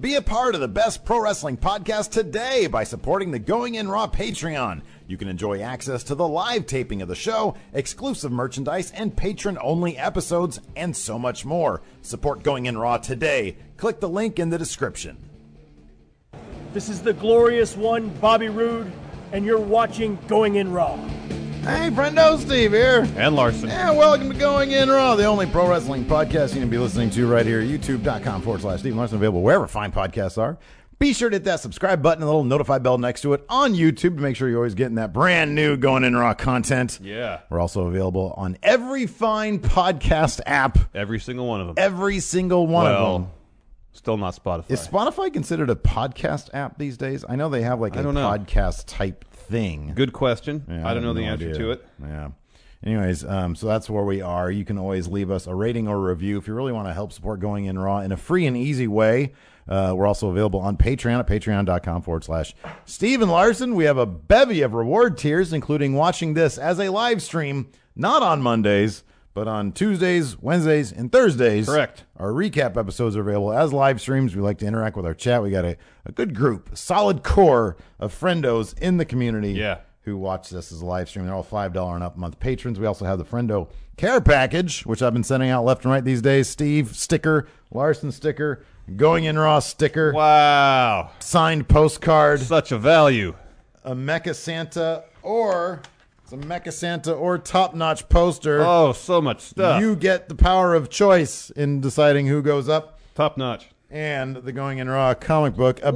Be a part of the best pro wrestling podcast today by supporting the Going In Raw Patreon. You can enjoy access to the live taping of the show, exclusive merchandise, and patron-only episodes, and so much more. Support Going In Raw today. Click the link in the description. This is the glorious one, Bobby Roode, and you're watching Going In Raw. Hey, friendo, Steve here. And Larson. And welcome to Going In Raw, the only pro wrestling podcast you can be listening to right here at youtube.com/Steve Larson, available wherever fine podcasts are. Be sure to hit that subscribe button and the little notify bell next to it on YouTube to make sure you're always getting that brand new Going In Raw content. Yeah. We're also available on every fine podcast app. Every single one of them. Every single one of them. Still not Spotify. Is Spotify considered a podcast app these days? I know they have like a podcast type thing. Good question. Yeah, I don't know the no answer idea. to it. Yeah. Anyways, so that's where we are. You can always leave us a rating or a review if you really want to help support Going In Raw in a free and easy way. We're also available on Patreon at patreon.com/Steven Larson. We have a bevy of reward tiers, including watching this as a live stream, not on Mondays, but on Tuesdays, Wednesdays, and Thursdays. Correct. Our recap episodes are available as live streams. We like to interact with our chat. We got a good group, a solid core of friendos in the community who watch this as a live stream. They're all $5 and up a month patrons. We also have the Friendo Care Package, which I've been sending out left and right these days. Steve sticker, Larson sticker, Going In Raw sticker. Wow. Signed postcard. Such a value. A Mecha Santa or... a Mecha Santa or top-notch poster. Oh, so much stuff. You get the power of choice in deciding who goes up. Top notch. And the Going In Raw comic book, a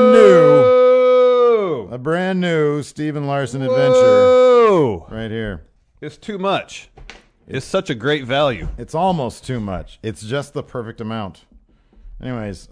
brand new Steven Larson adventure. Right here. It's too much. It's such a great value. It's almost too much. It's just the perfect amount. Anyways,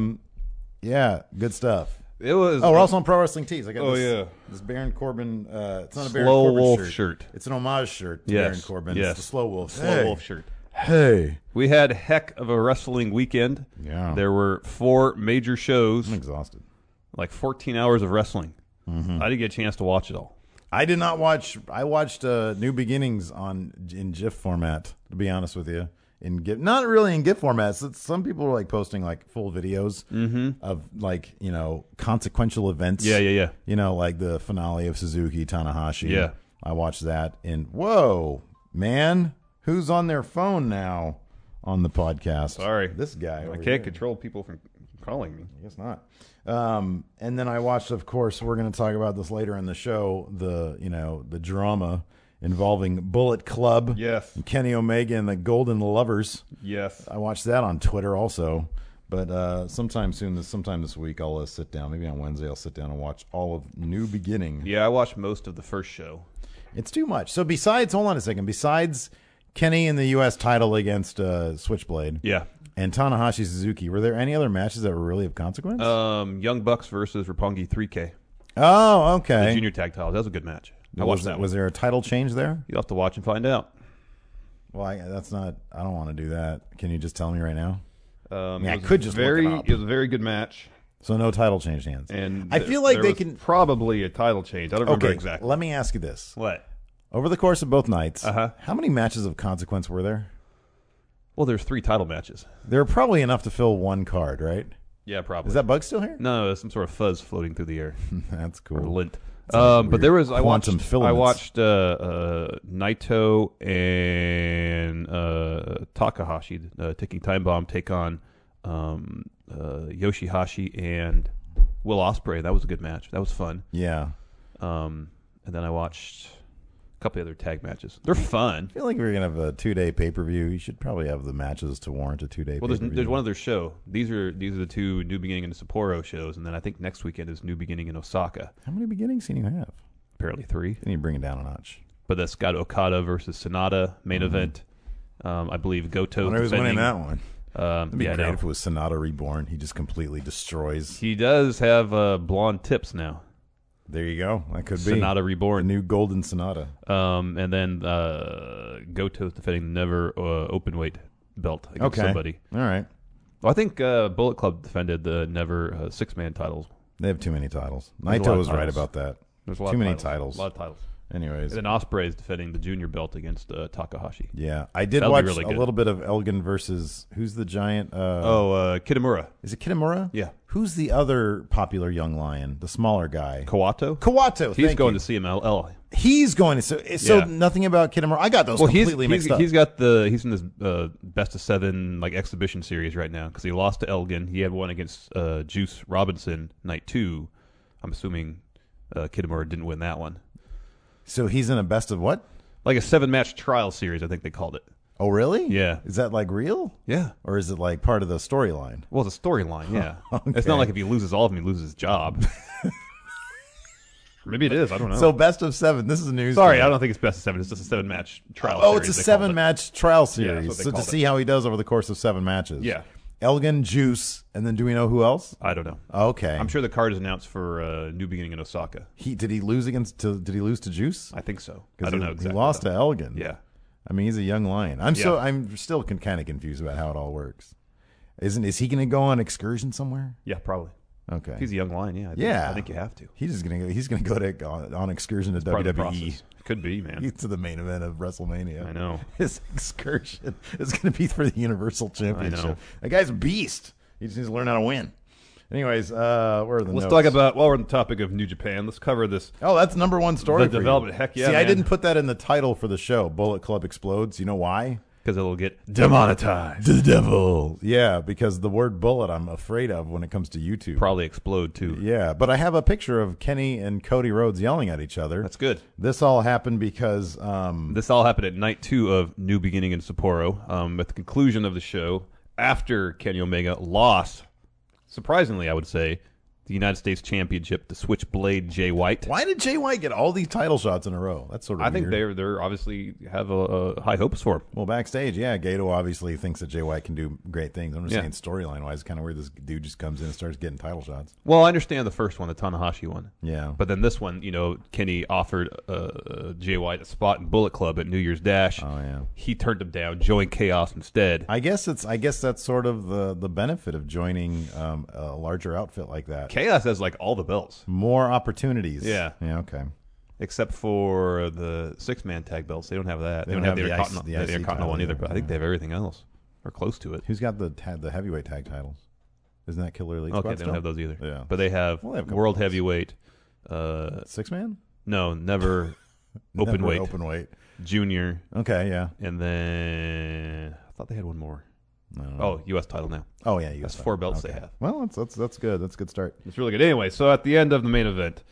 yeah, good stuff. It was. Oh, we're also on Pro Wrestling Tees. I got this Baron Corbin. It's not a Baron Slow Corbin Wolf shirt. It's an homage shirt to Baron Corbin. Yes. It's the Slow Wolf. Slow Wolf shirt. Hey. We had a heck of a wrestling weekend. Yeah. There were 4 major shows. I'm exhausted. Like 14 hours of wrestling. Mm-hmm. I didn't get a chance to watch it all. I did not watch. I watched New Beginnings in GIF format, to be honest with you. In GIF, not really in GIF formats. Some people are like posting like full videos of like, you know, consequential events. Yeah. You know, like the finale of Suzuki Tanahashi. Yeah. I watched that. And whoa, man, who's on their phone now on the podcast? Sorry, this guy. I can't control people from calling me. I guess not. And then I watched, of course, we're going to talk about this later in the show, the drama involving Bullet Club. Yes. And Kenny Omega and the Golden Lovers. Yes. I watched that on Twitter also. But sometime this week, I'll sit down. Maybe on Wednesday, I'll sit down and watch all of New Beginning. Yeah, I watched most of the first show. It's too much. So hold on a second. Besides Kenny in the U.S. title against Switchblade. Yeah. And Tanahashi Suzuki, were there any other matches that were really of consequence? Young Bucks versus Roppongi 3K. Oh, okay. The junior tag title. That was a good match. I watched that. Was there a title change there? You'll have to watch and find out. Well, I don't want to do that. Can you just tell me right now? I could just look it up. It was a very good match. So no title change hands. And I feel like there they was can probably a title change. I don't remember exactly. Let me ask you this. What? Over the course of both nights, how many matches of consequence were there? Well, there's 3 title matches. There are probably enough to fill one card, right? Yeah, probably. Is that bug still here? No, there's some sort of fuzz floating through the air. That's cool. Or lint. But there was I watched filaments. Naito and Takahashi taking Time Bomb take on Yoshihashi and Will Ospreay. That was a good match. That was fun. Yeah. And then I watched a couple of other tag matches. They're fun. I feel like we're going to have a 2-day pay-per-view. You should probably have the matches to warrant a 2-day Well, pay-per-view. there's one other show. These are the 2 New Beginning and Sapporo shows, and then I think next weekend is New Beginning in Osaka. How many beginnings can you have? Apparently 3. Can you bring it down a notch? But that's got Okada versus Sonata main event. I believe Goto. When who's winning that one? It'd be great I know. if it was Sonata Reborn. He just completely destroys. He does have blonde tips now. There you go. That could be Sonata Reborn. The new Golden Sonata. And then Goto's defending the Never Openweight belt against somebody. All right. Well, I think Bullet Club defended the Never 6-man titles. They have too many titles. Naito was right about that. There's a lot too of many titles. titles. A lot of titles. Anyways. And then Ospreay is defending the junior belt against Takahashi. Yeah. I did That'll watch really a little bit of Elgin versus, who's the giant? Kitamura. Is it Kitamura? Yeah. Who's the other popular young lion? The smaller guy. Kawato? Kawato. He's thank going you. to CMLL. He's going to. So Yeah. nothing about Kitamura. I got those completely mixed up. He's in this best of 7 like exhibition series right now because he lost to Elgin. He had one against Juice Robinson night 2. I'm assuming Kitamura didn't win that one. So he's in a best of what? Like a 7-match trial series, I think they called it. Oh, really? Yeah. Is that like real? Yeah. Or is it like part of the storyline? Well, it's a storyline, yeah. Okay. It's not like if he loses all of them, he loses his job. Maybe it is. I don't know. So best of 7. This is a news. Sorry, thing. I don't think it's best of 7. It's just a 7-match trial Oh, series. it's a they called it. 7-match trial Yeah, series. that's what they So to called see how he does over the course of 7 matches. Yeah. Elgin, Juice, and then do we know who else? I don't know. Okay. I'm sure the card is announced for New Beginning in Osaka. Did he lose to Juice? I think so. 'Cause I don't he- know exactly. He lost to Elgin. Yeah. I mean, he's a young lion. I'm still kind of confused about how it all works. Is he going to go on excursion somewhere? Yeah, probably. Okay. If he's a young lion, yeah. I think you have to. He's gonna go on excursion to Part of the WWE. process. Could be, man. To the main event of WrestleMania. I know. His excursion is going to be for the Universal Championship. know. That guy's a beast. He just needs to learn how to win. Anyways, where are the Let's notes? talk about, while we're on the topic of New Japan, let's cover this. Oh, that's number 1 story. The for you. development. Heck yeah, See, I man. didn't put that in the title for the show. Bullet Club explodes. You know why? Because it'll get demonetized. The devil. Yeah, because the word bullet I'm afraid of when it comes to YouTube. Probably explode, too. Yeah, but I have a picture of Kenny and Cody Rhodes yelling at each other. That's good. This all happened because This all happened at night 2 of New Beginning in Sapporo. At the conclusion of the show, after Kenny Omega lost, surprisingly, I would say, the United States Championship to Switchblade Jay White. why did Jay White get all these title shots in a row? That's sort of I think weird. they're obviously have a high hopes for him. Well, backstage, yeah, Gato obviously thinks that Jay White can do great things. I'm just Yeah. saying storyline-wise, it's kind of weird this dude just comes in and starts getting title shots. Well, I understand the first one, the Tanahashi one. Yeah. But then this one, Kenny offered Jay White a spot in Bullet Club at New Year's Dash. Oh, yeah. He turned him down, joined Chaos instead. I guess that's sort of the benefit of joining a larger outfit like that. Chaos has like all the belts, More opportunities. Yeah. Yeah, okay. except for the 6-man tag belts. They don't have that. They don't have the Intercontinental one either, but I think they have everything else, or close to it. Who's got the heavyweight tag titles? Isn't that Killer Elite Okay, Squad they don't have still? those either. Yeah. But they have, Well, they have a couple World belts. Heavyweight, 6-man? no, never open Never weight, Open weight. Junior, Okay, yeah. and then I thought they had one more. I don't know. Oh, U.S. title now. Oh, yeah. That's 4 belts they Okay. have. Well, that's good. That's a good start. It's really good. Anyway, so at the end of the main event,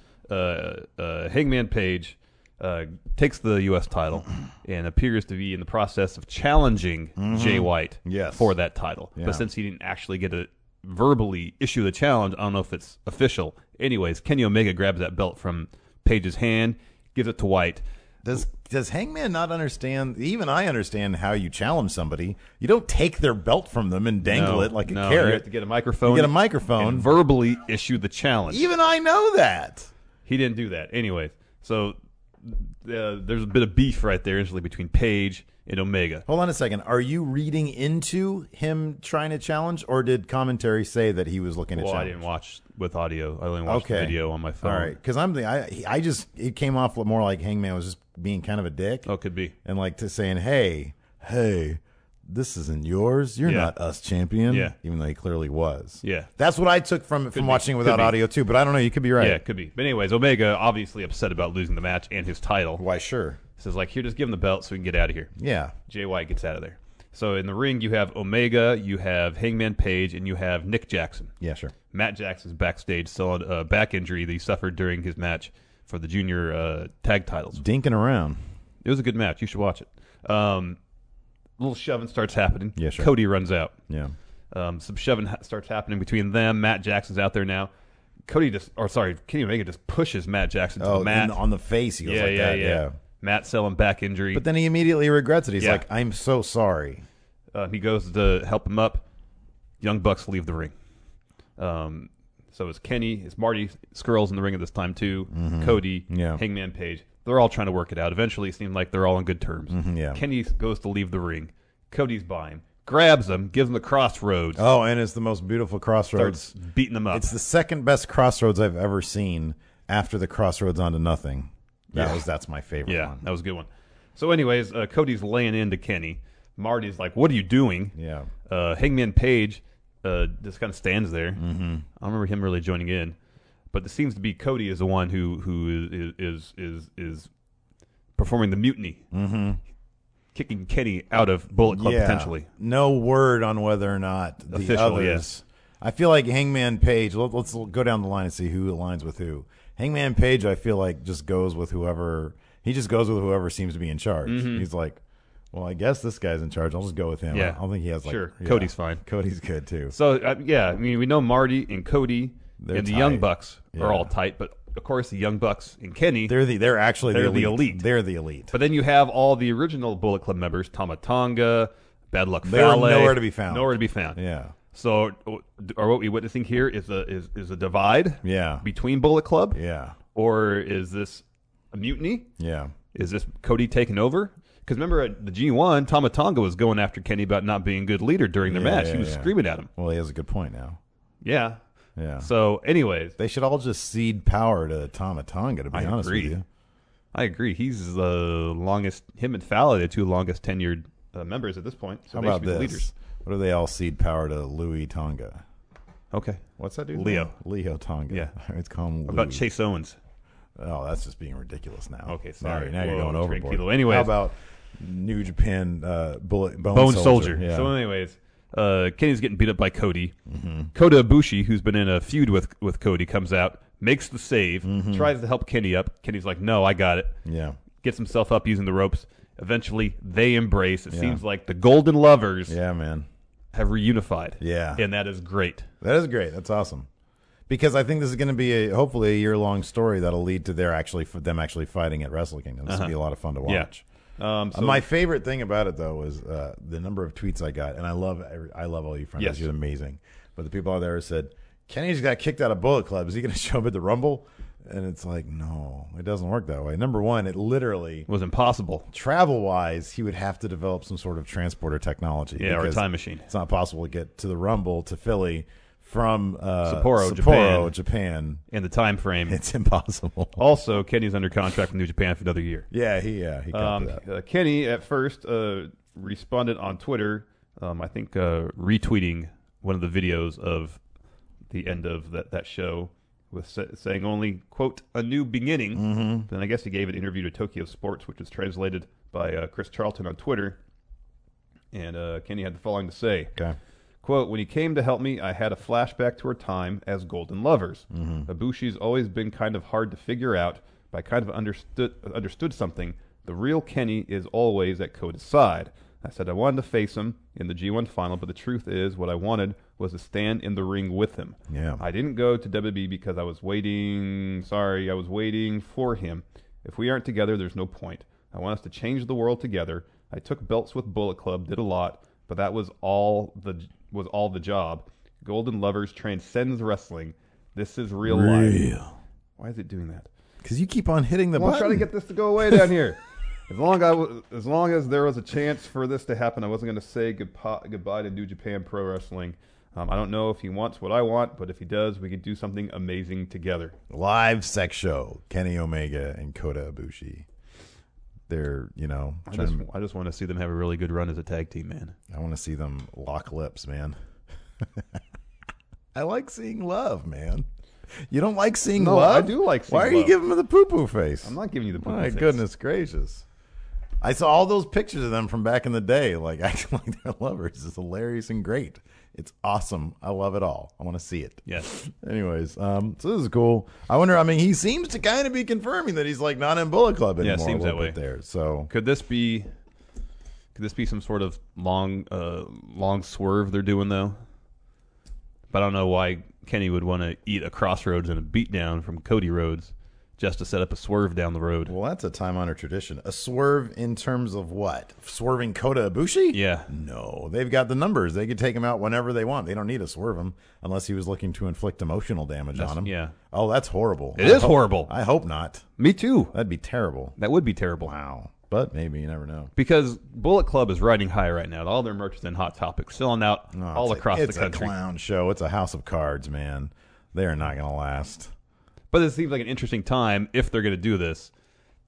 Hangman Page takes the U.S. title and appears to be in the process of challenging Jay White Yes. for that title. Yeah. But since he didn't actually get to verbally issue the challenge, I don't know if it's official. Anyways, Kenny Omega grabs that belt from Page's hand, gives it to White. Does Hangman not understand? Even I understand how you challenge somebody. You don't take their belt from them and dangle it like a You carrot. have to get a microphone. You get a microphone. and verbally issue the challenge. Even I know that. He didn't do that. Anyways, so there's a bit of beef right there instantly between Page and Omega. Hold on a second. Are you reading into him trying to challenge, or did commentary say that he was looking to Well, I challenge? didn't watch with audio. I only watched the video on my phone. All right, because it came off more like Hangman was just being kind of a dick. Oh, could be. And like to saying, hey, this isn't yours. You're Yeah. not us champion. Yeah. Even though he clearly was. Yeah. That's what I took from be. watching it without Could be. audio too. But I don't know. You could be right. Yeah, it could be. But anyways, Omega obviously upset about losing the match and his title. Why? Sure. Says like, here, just give him the belt so we can get out of here. Yeah. Jay White gets out of there. So in the ring, you have Omega, you have Hangman Page, and you have Nick Jackson. Yeah. Sure. Matt Jackson's backstage selling a back injury that he suffered during his match for the junior tag titles. Dinking around. It was a good match. You should watch it. Little shoving starts happening. Yeah, sure. Cody runs out. Yeah. Some shoving starts happening between them. Matt Jackson's out there now. Kenny Omega just pushes Matt Jackson to the mat. on the face. He goes like that. Yeah. Matt selling back injury. But then he immediately regrets it. He's Yeah. like, I'm so sorry. He goes to help him up. Young Bucks leave the ring. So it's Kenny, it's Marty Scurll's in the ring at this time too. Cody, Yeah. Hangman Page. They're all trying to work it out. Eventually, it seemed like they're all on good terms. yeah. Kenny goes to leave the ring. Cody's by him, grabs him, gives him the crossroads, Oh, and it's the most beautiful crossroads. starts beating him up. It's the second best crossroads I've ever seen after the crossroads onto nothing. That's my favorite Yeah, one. that was a good one. So, anyways, Cody's laying into Kenny. Marty's like, "What are you doing?" Yeah. Hangman Page just kind of stands there. Mm-hmm. I don't remember him really joining in, but it seems to be Cody is the one who is performing the mutiny, kicking Kenny out of Bullet Club potentially. No word on whether or not the Official, others. yes. I feel like Hangman Page. Let's go down the line and see who aligns with who. Hangman Page, I feel like, just goes with whoever. He just goes with whoever seems to be in charge. He's like, well, I guess this guy's in charge. I'll just go with him. Yeah. I don't think he has Sure. Cody's fine. Cody's good too. So I mean, we know Marty and Cody and the tight. Young Bucks Yeah. are all tight, but of course the Young Bucks and Kenny. They're actually They're the the elite. They're the elite. But then you have all the original Bullet Club members: Tama Tonga, Bad Luck They were Fale. nowhere to be found. Nowhere to be found. Yeah. So, are what we're witnessing here is a divide Yeah. between Bullet Club, Yeah. or is this a mutiny? Yeah. Is this Cody taking over? Because remember at the G1, Tama Tonga was going after Kenny about not being a good leader during their match. He was screaming at him. Well, he has a good point now. Yeah. Yeah. So, anyways, They should all just cede power to Tama Tonga, to be honest with you. I agree. He's the longest. Him and Fale are the two longest tenured members at this point. So How they about should be the this? leaders. What do they all cede power to Louis Tonga? Okay. What's that dude? Leo. Leo Tonga. Yeah. Let's call him Louis. What about Chase Owens? Oh, that's just being ridiculous now. Okay, sorry. Now you're Whoa, going overboard. tranquilo. Anyways. How about New Japan Bone Bone Soldier. Yeah. So, anyways, Kenny's getting beat up by Cody. Kota Ibushi, who's been in a feud with Cody, comes out, makes the save, tries to help Kenny up. Kenny's like, no, I got it. Yeah. Gets himself up using the ropes. Eventually, they embrace. It seems like the Golden Lovers Yeah, man. have reunified. Yeah. And that is great. That is great. That's awesome. Because I think this is going to be hopefully a year-long story that'll lead to them actually fighting at Wrestle Kingdom. This will be a lot of fun to watch. So My favorite thing about it, though, was the number of tweets I got, and I love all you friends. Yes. You're amazing. But the people out there said, Kenny's got kicked out of Bullet Club. Is he going to show up at the Rumble? And it's like, no, it doesn't work that way. Number one, it literally, was impossible. travel-wise, he would have to develop some sort of transporter technology. Yeah, or a because time machine. It's not possible to get to the Rumble to Philly from Sapporo, Japan. In the time frame. It's impossible. Also, Kenny's under contract with New Japan for another year. Yeah, he got that. Kenny at first responded on Twitter, I think retweeting one of the videos of the end of that show with saying only, quote, a new beginning. Then I guess he gave an interview to Tokyo Sports, which was translated by Chris Charlton on Twitter. And Kenny had the following to say. Okay. Quote, when he came to help me, I had a flashback to our time as Golden Lovers. Ibushi's always been kind of hard to figure out, but I kind of understood something. The real Kenny is always at Kota's side. I said I wanted to face him in the G1 final, but the truth is what I wanted was to stand in the ring with him. Yeah. I didn't go to WWE because I was waiting for him. If we aren't together, there's no point. I want us to change the world together. I took belts with Bullet Club, did a lot, but that was all the job. Golden Lovers transcends wrestling. This is real life. Why is it doing that? Because you keep on hitting the I'm button. trying to get this to go away down here. As long as there was a chance for this to happen, I wasn't going to say goodbye to New Japan Pro Wrestling. I don't know if he wants what I want, but if he does, we could do something amazing together. Live sex show. Kenny Omega and Kota Ibushi. They're, I just want to see them have a really good run as a tag team, man. I want to see them lock lips, man. I like seeing love, man. You don't like seeing No, love? I do like seeing Why are you love. giving them the poo-poo face? I'm not giving you the poo-poo My face. goodness gracious. I saw all those pictures of them from back in the day, like acting like they're lovers. It's hilarious and great. It's awesome. I love it all. I want to see it. Yes. Anyways, so this is cool. I wonder, he seems to kind of be confirming that he's like not in Bullet Club anymore. Yeah, it seems a little that bit way. there. So Could this be some sort of long swerve they're doing though? But I don't know why Kenny would want to eat a Crossroads and a beatdown from Cody Rhodes just to set up a swerve down the road. well, that's a time-honored tradition. A swerve in terms of what? Swerving Kota Ibushi? Yeah. No, they've got the numbers. They could take him out whenever they want. They don't need to swerve him unless he was looking to inflict emotional damage on him. yeah. Oh, that's horrible. It is horrible. I hope not. Me too. That'd be terrible. That would be terrible. Wow. But maybe, you never know. Because Bullet Club is riding high right now. All their merch is in Hot Topic, selling out all across the country. It's a clown show. It's a house of cards, man. They are not going to last. But it seems like an interesting time, if they're going to do this,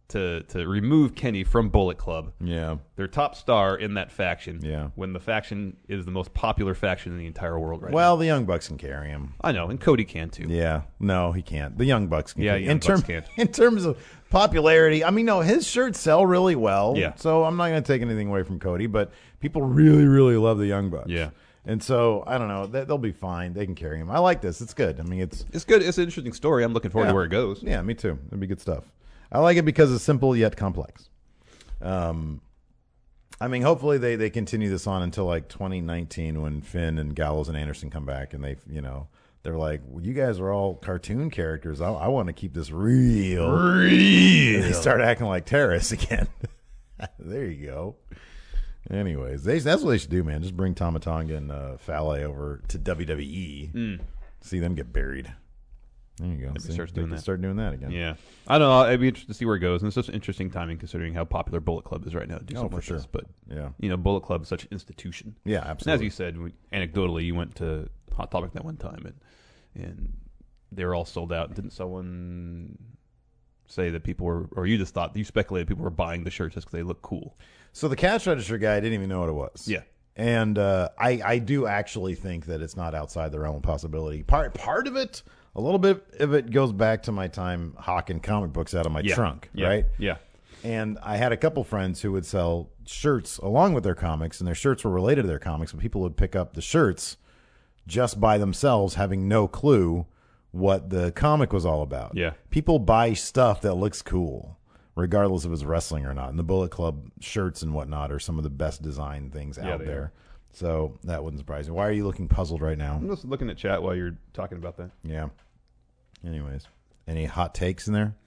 to remove Kenny from Bullet Club. Yeah. Their top star in that faction. Yeah. When the faction is the most popular faction in the entire world right now. Well, the Young Bucks can carry him. I know, and Cody can too. Yeah. No, he can't. The Young Bucks can. Yeah, carry him. Young Bucks can't. In terms of popularity, I mean, no, his shirts sell really well. Yeah. So I'm not going to take anything away from Cody, but people really, really love the Young Bucks. Yeah. And so, I don't know. They'll be fine. They can carry him. I like this. It's good. I mean, it's good. It's an interesting story. I'm looking forward to where it goes. Yeah, me too. It'd be good stuff. I like it because it's simple yet complex. I mean, hopefully they continue this on until like 2019 when Finn and Gallows and Anderson come back and they're like, well, you guys are all cartoon characters. I want to keep this real. And they start acting like terrorists again. There you go. Anyways, that's what they should do, man. Just bring Tama Tonga and Fale over to WWE. See them get buried. There you go. Start doing that again. Yeah. I don't know. I'd be interested to see where it goes. And it's just interesting timing considering how popular Bullet Club is right now to do something for like sure. this. But, yeah. Bullet Club is such an institution. Yeah, And absolutely. as you said, anecdotally, you went to Hot Topic that one time and they were all sold out. Didn't someone say that people were, or you just thought, you speculated people were buying the shirts just because they look cool? So the cash register guy didn't even know what it was. Yeah. And I do actually think that it's not outside the realm of possibility. Part of it, a little bit of it goes back to my time hawking comic books out of my trunk, right? Yeah. And I had a couple friends who would sell shirts along with their comics, and their shirts were related to their comics, but people would pick up the shirts just by themselves, having no clue what the comic was all about. Yeah. People buy stuff that looks cool, regardless if it's wrestling or not. And the Bullet Club shirts and whatnot are some of the best designed things out there. are. So that wouldn't surprise me. Why are you looking puzzled right now? I'm just looking at chat while you're talking about that. Yeah. Anyways, any hot takes in there?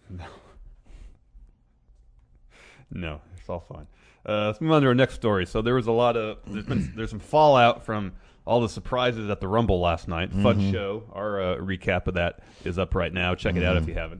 No, it's all fine. Let's move on to our next story. So there was there's some fallout from all the surprises at the Rumble last night. Fun show. Our recap of that is up right now. Check it out if you haven't.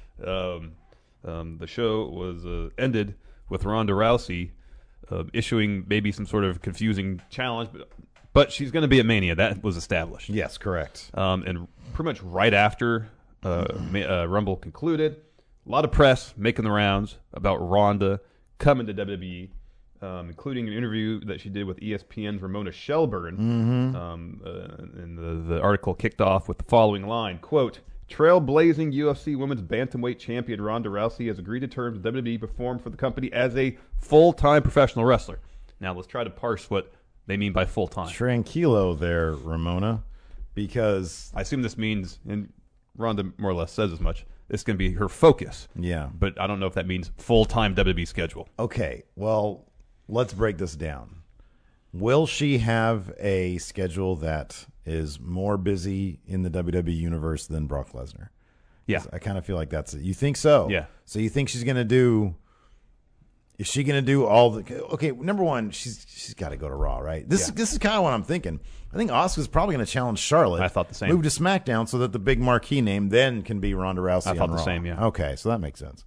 The show was ended with Ronda Rousey issuing maybe some sort of confusing challenge, but she's going to be at Mania. That was established. Yes, correct. And pretty much right after Rumble concluded, a lot of press making the rounds about Ronda coming to WWE, including an interview that she did with ESPN's Ramona Shelburne. And the article kicked off with the following line, quote, "Trailblazing UFC Women's Bantamweight Champion Ronda Rousey has agreed to terms with WWE to perform for the company as a full-time professional wrestler." Now, let's try to parse what they mean by full-time. Tranquilo there, Ramona, because I assume this means, and Ronda more or less says as much, it's going to be her focus. yeah. But I don't know if that means full-time WWE schedule. Okay, well, let's break this down. Will she have a schedule that is more busy in the WWE universe than Brock Lesnar? Yeah. I kind of feel like that's it. You think so? Yeah. So you think she's going to do... Is she going to do all the... Okay, number one, she's got to go to Raw, right? This is kind of what I'm thinking. I think Asuka's probably going to challenge Charlotte. I thought the same. Move to SmackDown so that the big marquee name then can be Ronda Rousey I thought on the Raw. same, yeah. Okay, so that makes sense.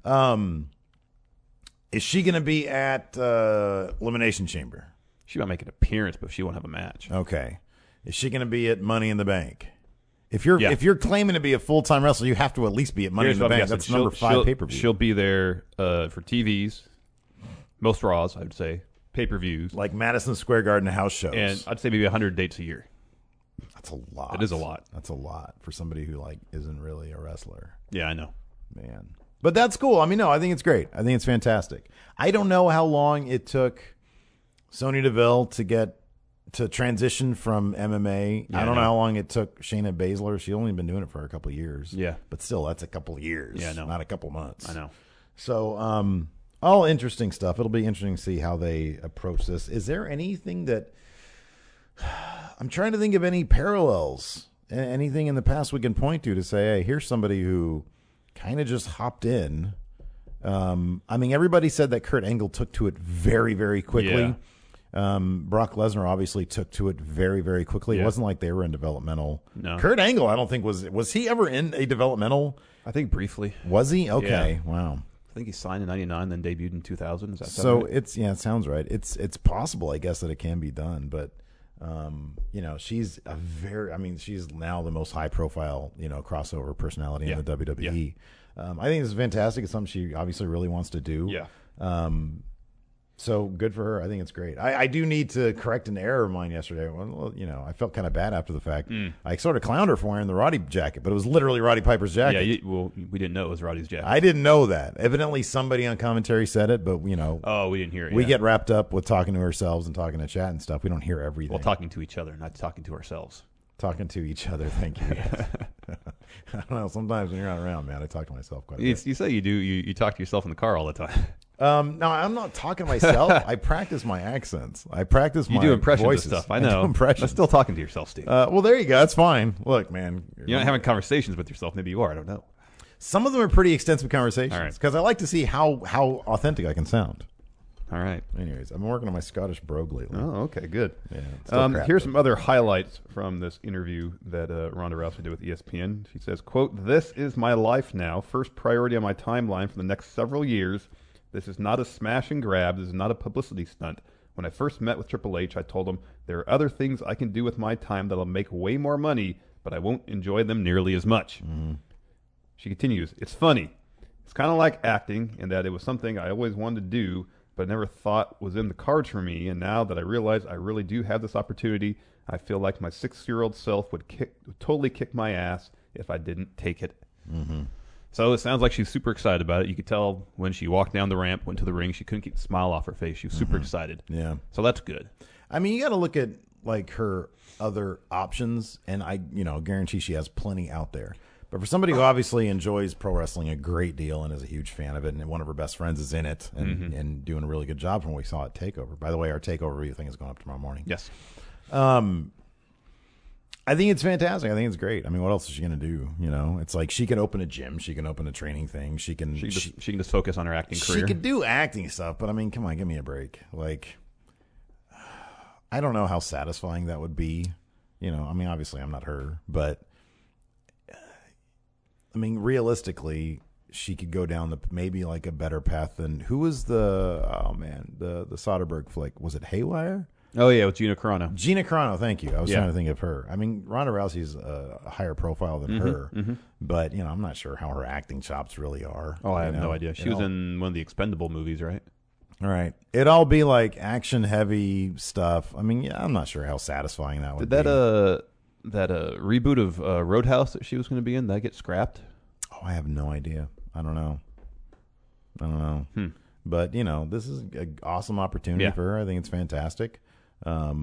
Is she going to be at Elimination Chamber? She might make an appearance, but she won't have a match. Okay. Is she going to be at Money in the Bank? If you're claiming to be a full-time wrestler, you have to at least be at Money Here's in the what I'm Bank. guessing. That's number 5 pay-per-view. She'll be there for TVs, most Raws, I would say, pay-per-views, like Madison Square Garden house shows. and I'd say maybe 100 dates a year. That's a lot. It is a lot. That's a lot for somebody who isn't really a wrestler. Yeah, I know. Man. But that's cool. I mean, no, I think it's great. I think it's fantastic. I don't know how long it took Sonya Deville to transition from MMA. Yeah, I don't I know know. how long it took Shayna Baszler. She's only been doing it for a couple of years. Yeah. But still, that's a couple of years. Yeah, I know. Not a couple months. I know. So, all interesting stuff. It'll be interesting to see how they approach this. Is there anything that I'm trying to think of any parallels, anything in the past we can point to say, hey, here's somebody who kind of just hopped in. I mean, everybody said that Kurt Angle took to it very, very quickly. Yeah. Brock Lesnar obviously took to it very, very quickly. Yeah. It wasn't like they were in developmental. No. Kurt Angle, I don't think was he ever in a developmental? I think briefly. Was he? Okay. Yeah. Wow. I think he signed in 99, then debuted in 2000. Is that So right? it sounds right. It's possible, I guess, that it can be done, but She's she's now the most high profile, crossover personality in the WWE. I think this is fantastic. It's something she obviously really wants to do. Yeah. So good for her. I think it's great. I do need to correct an error of mine yesterday. Well, I felt kind of bad after the fact. I sort of clowned her for wearing the Roddy jacket, but it was literally Roddy Piper's jacket. Yeah, we didn't know it was Roddy's jacket. I didn't know that. Evidently, somebody on commentary said it, but Oh, we didn't hear it. We get wrapped up with talking to ourselves and talking to chat and stuff. We don't hear everything. Well, talking to each other, not talking to ourselves. Talking to each other. Thank you. I don't know. Sometimes when you're not around, man, I talk to myself quite a bit. You say you do. You talk to yourself in the car all the time. No, I'm not talking to myself. I practice my accents. I practice my You do impressions voices. of stuff. I know. do impressions. But still talking to yourself, Steve. Well, there you go. That's fine. Look, man. You're not having conversations with yourself. Maybe you are. I don't know. Some of them are pretty extensive conversations All right. because I like to see how authentic I can sound. All right. Anyways, I've been working on my Scottish brogue lately. Oh, okay, good. Yeah, it's still crap, here's though. some other highlights from this interview that Ronda Rousey did with ESPN. She says, quote, "This is my life now. First priority on my timeline for the next several years. This is not a smash and grab. This is not a publicity stunt. When I first met with Triple H, I told him there are other things I can do with my time that'll make way more money, but I won't enjoy them nearly as much." Mm-hmm. She continues, "It's funny. It's kind of like acting in that it was something I always wanted to do, but never thought was in the cards for me. And now that I realize I really do have this opportunity, I feel like my 6-year-old self would totally kick my ass if I didn't take it." Mm-hmm. So it sounds like she's super excited about it. You could tell when she walked down the ramp, went to the ring, she couldn't keep the smile off her face. She was super excited. Yeah. So that's good. I mean, you got to look at like her other options, and I guarantee she has plenty out there. But for somebody who obviously enjoys pro wrestling a great deal and is a huge fan of it, and one of her best friends is in it and doing a really good job from what we saw at TakeOver. By the way, our TakeOver review thing is going up tomorrow morning. Yes. I think it's fantastic. I think it's great. I mean, what else is she going to do? It's like she can open a gym. She can open a training thing. She can just focus on her acting career. She could do acting stuff, but I mean, come on, give me a break. Like, I don't know how satisfying that would be. I mean, obviously I'm not her, but I mean, realistically, she could go down maybe like a better path than who was the Soderbergh flick? Was it Haywire? Oh yeah, with Gina Carano. Gina Carano, thank you. I was trying to think of her. I mean, Ronda Rousey's a higher profile than her, but I'm not sure how her acting chops really are. Oh, I have no idea. She was in one of the Expendable movies, right? All right, it'd all be like action heavy stuff. I mean, I'm not sure how satisfying that would be. Did that reboot of Roadhouse that she was going to be in, that get scrapped? Oh, I have no idea. I don't know. But this is an awesome opportunity for her. I think it's fantastic. I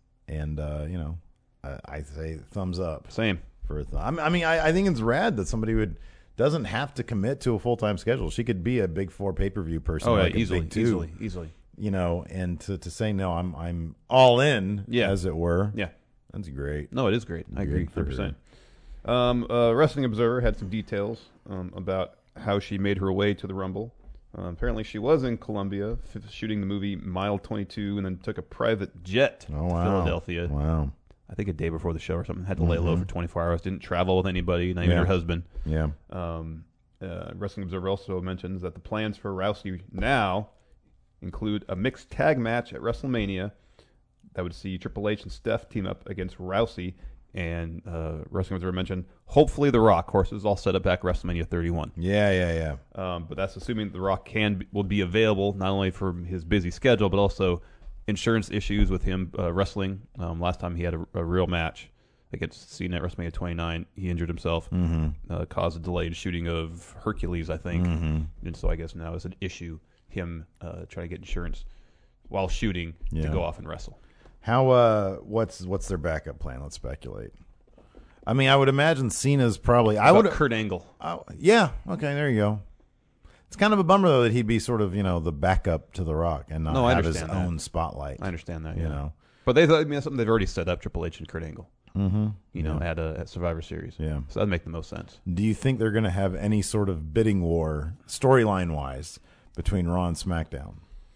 say thumbs up. Same. I think it's rad that somebody doesn't have to commit to a full-time schedule. She could be a Big 4 pay-per-view person. Oh, yeah, like easily, a Big 2, easily. And to say no, I'm all in, as it were. Yeah, that's great. No, it is great. I agree, 100%. Wrestling Observer had some details about how she made her way to the Rumble. Apparently, she was in Colombia shooting the movie Mile 22, and then took a private jet to Philadelphia. Wow. I think a day before the show or something. Had to lay low for 24 hours. Didn't travel with anybody, not even her husband. Yeah. Wrestling Observer also mentions that the plans for Rousey now include a mixed tag match at WrestleMania that would see Triple H and Steph team up against Rousey. And Wrestling Observer mentioned, hopefully The Rock. Of course, is all set up back Wrestlemania 31. Yeah. But that's assuming The Rock will be available, not only for his busy schedule, but also insurance issues with him wrestling. Last time he had a real match against Cena at WrestleMania 29, he injured himself, caused a delay in shooting of Hercules, I think. And so I guess now it's an issue, him trying to get insurance while shooting to go off and wrestle. How what's their backup plan? Let's speculate. I mean, I would imagine Cena's probably. Kurt Angle. Yeah. Okay. There you go. It's kind of a bummer though that he'd be sort of the backup to The Rock and not have his own spotlight. I understand that. Yeah. But that's something they've already set up. Triple H and Kurt Angle. At Survivor Series. Yeah. So that'd make the most sense. Do you think they're going to have any sort of bidding war storyline wise between Raw and SmackDown?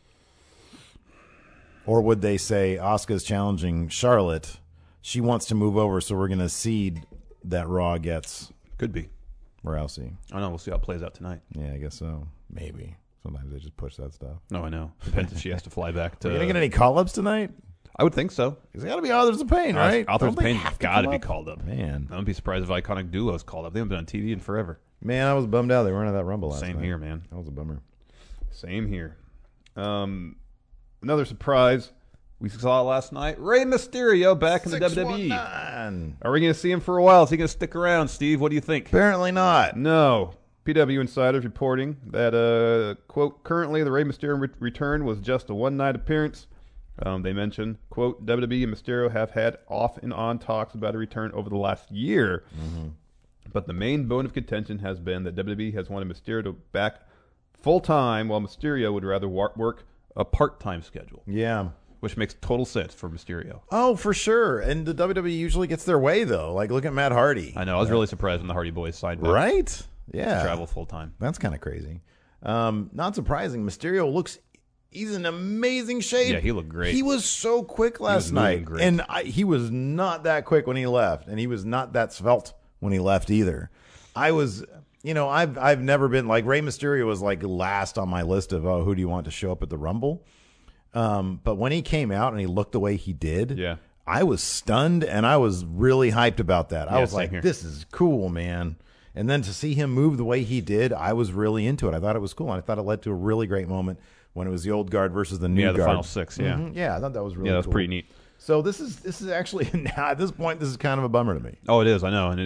Or would they say Asuka's challenging Charlotte? She wants to move over, so we're going to cede that Raw gets. Could be. Rousey. I don't know. We'll see how it plays out tonight. Yeah, I guess so. Maybe. Sometimes they just push that stuff. No, I know. Depends if she has to fly back to. Are you going to get any call-ups tonight? I would think so. There's got to be Authors of Pain, right? Authors of Don't they Pain have have to got to come be up? called up. Man. I wouldn't be surprised if Iconic Duo is called up. They haven't been on TV in forever. Man, I was bummed out. They weren't at that Rumble last Same night. here, man. That was a bummer. Same here. Another surprise we saw last night. Rey Mysterio back in the WWE. 619. Are we going to see him for a while? Is he going to stick around, Steve? What do you think? Apparently not. No. PW Insiders reporting that, quote, currently the Rey Mysterio return was just a one-night appearance. They mentioned, quote, WWE and Mysterio have had off and on talks about a return over the last year. Mm-hmm. But the main bone of contention has been that WWE has wanted Mysterio to back full-time while Mysterio would rather work a part-time schedule, Yeah. which makes total sense for Mysterio. Oh, for sure. And the WWE usually gets their way, though. Like, look at Matt Hardy. I know. I was really surprised when the Hardy Boys signed back Right? Yeah. to travel full-time. That's kind of crazy. Not surprising. Mysterio looks... He's in amazing shape. Yeah, he looked great. He was so quick last moving night. great. And he was not that quick when he left. And he was not that svelte when he left either. I was... I've never been... Like, Rey Mysterio was, like, last on my list of, who do you want to show up at the Rumble? But when he came out and he looked the way he did... Yeah. I was stunned, and I was really hyped about that. I Yeah, was same like, here. this is cool, man. And then to see him move the way he did, I was really into it. I thought it was cool. And I thought it led to a really great moment when it was the old guard versus the new Yeah, guard. the final six, yeah. Mhm. Yeah, I thought that was really Yeah, that was cool. pretty neat. So this is actually, now at this point, this is kind of a bummer to me. Oh, it is. I know, and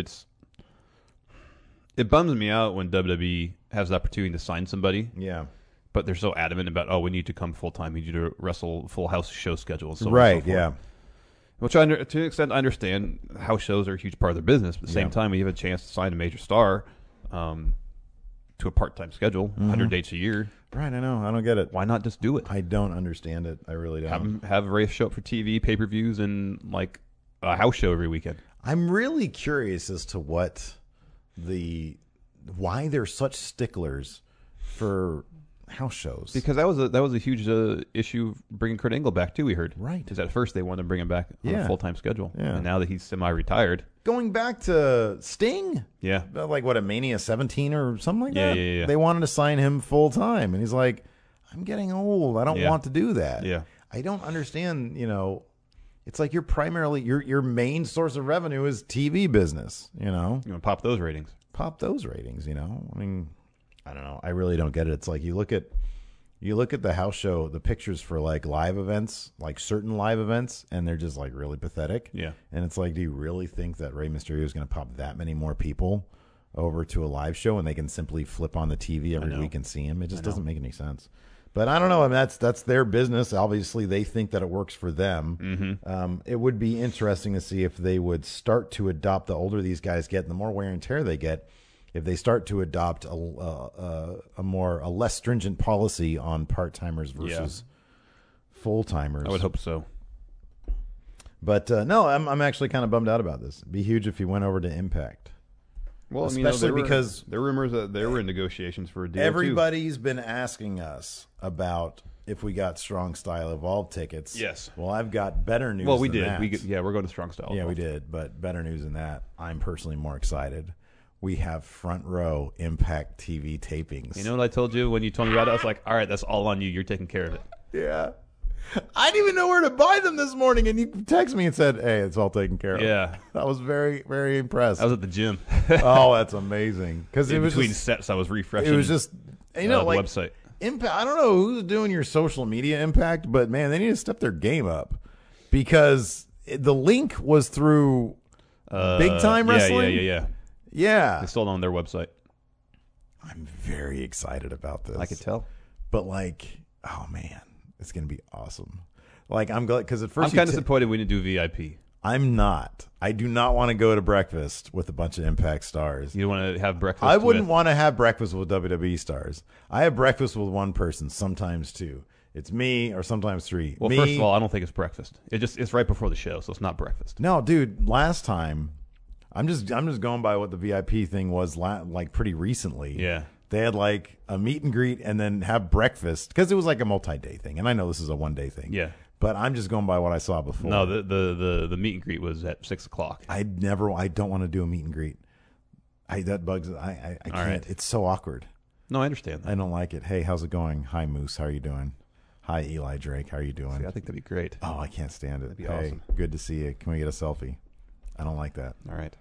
it bums me out when WWE has the opportunity to sign somebody, Yeah. but they're so adamant about, we need to come full time, we need you to wrestle full house show schedule, and so on Right, and so forth. yeah. Which to an extent I understand. House shows are a huge part of their business, but at the same Yeah. time, when you have a chance to sign a major star to a part-time schedule, 100 dates a year, Right, I know. I don't get it. why not just do it? I don't understand it. I really don't. Have Ray show up for TV, pay-per-views, and like a house show every weekend. I'm really curious as to why they're such sticklers for house shows. Because that was a huge issue bringing Kurt Angle back too. We heard Right. because at first they wanted to bring him back on Yeah. a full time schedule, Yeah. and now that he's semi-retired, Going back to Sting, yeah, like what, a Mania 17 or something like Yeah, that? yeah. They wanted to sign him full time, and he's like, I'm getting old. I don't Yeah. want to do that. Yeah. I don't understand, it's like your main source of revenue is TV business, pop those ratings. Pop those ratings, I mean, I don't know. I really don't get it. It's like you look at the house show, the pictures for like live events, like certain live events, and they're just like really pathetic. Yeah. And it's like, do you really think that Rey Mysterio is going to pop that many more people over to a live show and they can simply flip on the TV every week and see him? It just doesn't make any sense. But I don't know. I mean, that's their business. Obviously, they think that it works for them. Mm-hmm. It would be interesting to see if they would start to adopt, the older these guys get and the more wear and tear they get, if they start to adopt a less stringent policy on part-timers versus full-timers. I would hope so. But no, I'm actually kind of bummed out about this. It'd be huge if he went over to Impact. Well, Especially because there were rumors that they were in negotiations for a deal. Everybody's been asking us about if we got Strong Style Evolved tickets. Yes. Well, I've got better news. Well, we than did. that. We're going to Strong Style. Yeah, we did. But better news than that. I'm personally more excited. We have front row Impact TV tapings. You know what I told you when you told me about it? I was like, all right, that's all on you. You're taking care of it. Yeah. I didn't even know where to buy them this morning, and you texted me and said, hey, it's all taken care of. Yeah. I was very, very impressed. I was at the gym. Oh, that's amazing. Because it In was between just, sets, I was refreshing. it was just, the like website. Impact. I don't know who's doing your social media Impact, but man, they need to step their game up because the link was through Big Time Wrestling. Yeah. They sold on their website. I'm very excited about this. I could tell. But oh man, it's gonna be awesome. I'm glad because at first I'm kind of disappointed we didn't do VIP. I'm not. I do not want to go to breakfast with a bunch of Impact stars. You don't want to have breakfast. I wouldn't want to have breakfast with WWE stars. I have breakfast with one person, sometimes two. It's me, or sometimes three. Well, me, first of all, I don't think it's breakfast. It's right before the show, so it's not breakfast. no, dude. Last time, I'm just going by what the VIP thing was pretty recently. Yeah. They had a meet and greet and then have breakfast because it was like a multi-day thing, and I know this is a one-day thing. Yeah. But I'm just going by what I saw before. No, the meet and greet was at 6:00. I don't want to do a meet and greet. That bugs. I can't. right. It's so awkward. No, I understand that. I don't like it. Hey, how's it going? Hi, Moose. How are you doing? Hi, Eli Drake. How are you doing? See, I think that'd be great. Oh, I can't stand it. That'd be Hey, awesome. good to see you. Can we get a selfie? I don't like that. All right.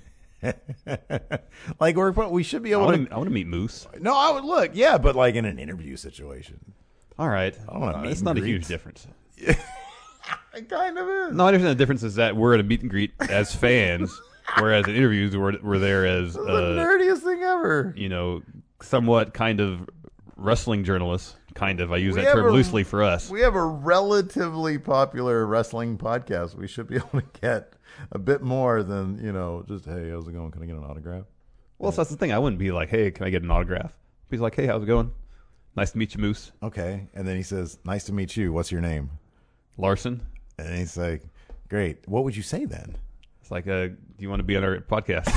Like we should be I able want to. to meet Moose. No, I would look. Yeah, but like in an interview situation. All right. I don't want to meet It's and not a greet. huge difference. It kind of is. No, I understand the difference is that we're at a meet and greet as fans, whereas in interviews we're there as This is the nerdiest thing ever. somewhat kind of wrestling journalists. Kind of. I use We that have term a- loosely for us. We have a relatively popular wrestling podcast. We should be able to get a bit more than, just, hey, how's it going? Can I get an autograph? Well, so that's the thing. I wouldn't be like, hey, can I get an autograph? He's like, hey, how's it going? Nice to meet you, Moose. Okay. And then he says, nice to meet you. What's your name? Larson. And he's like, great. What would you say then? It's like, do you want to be on our podcast?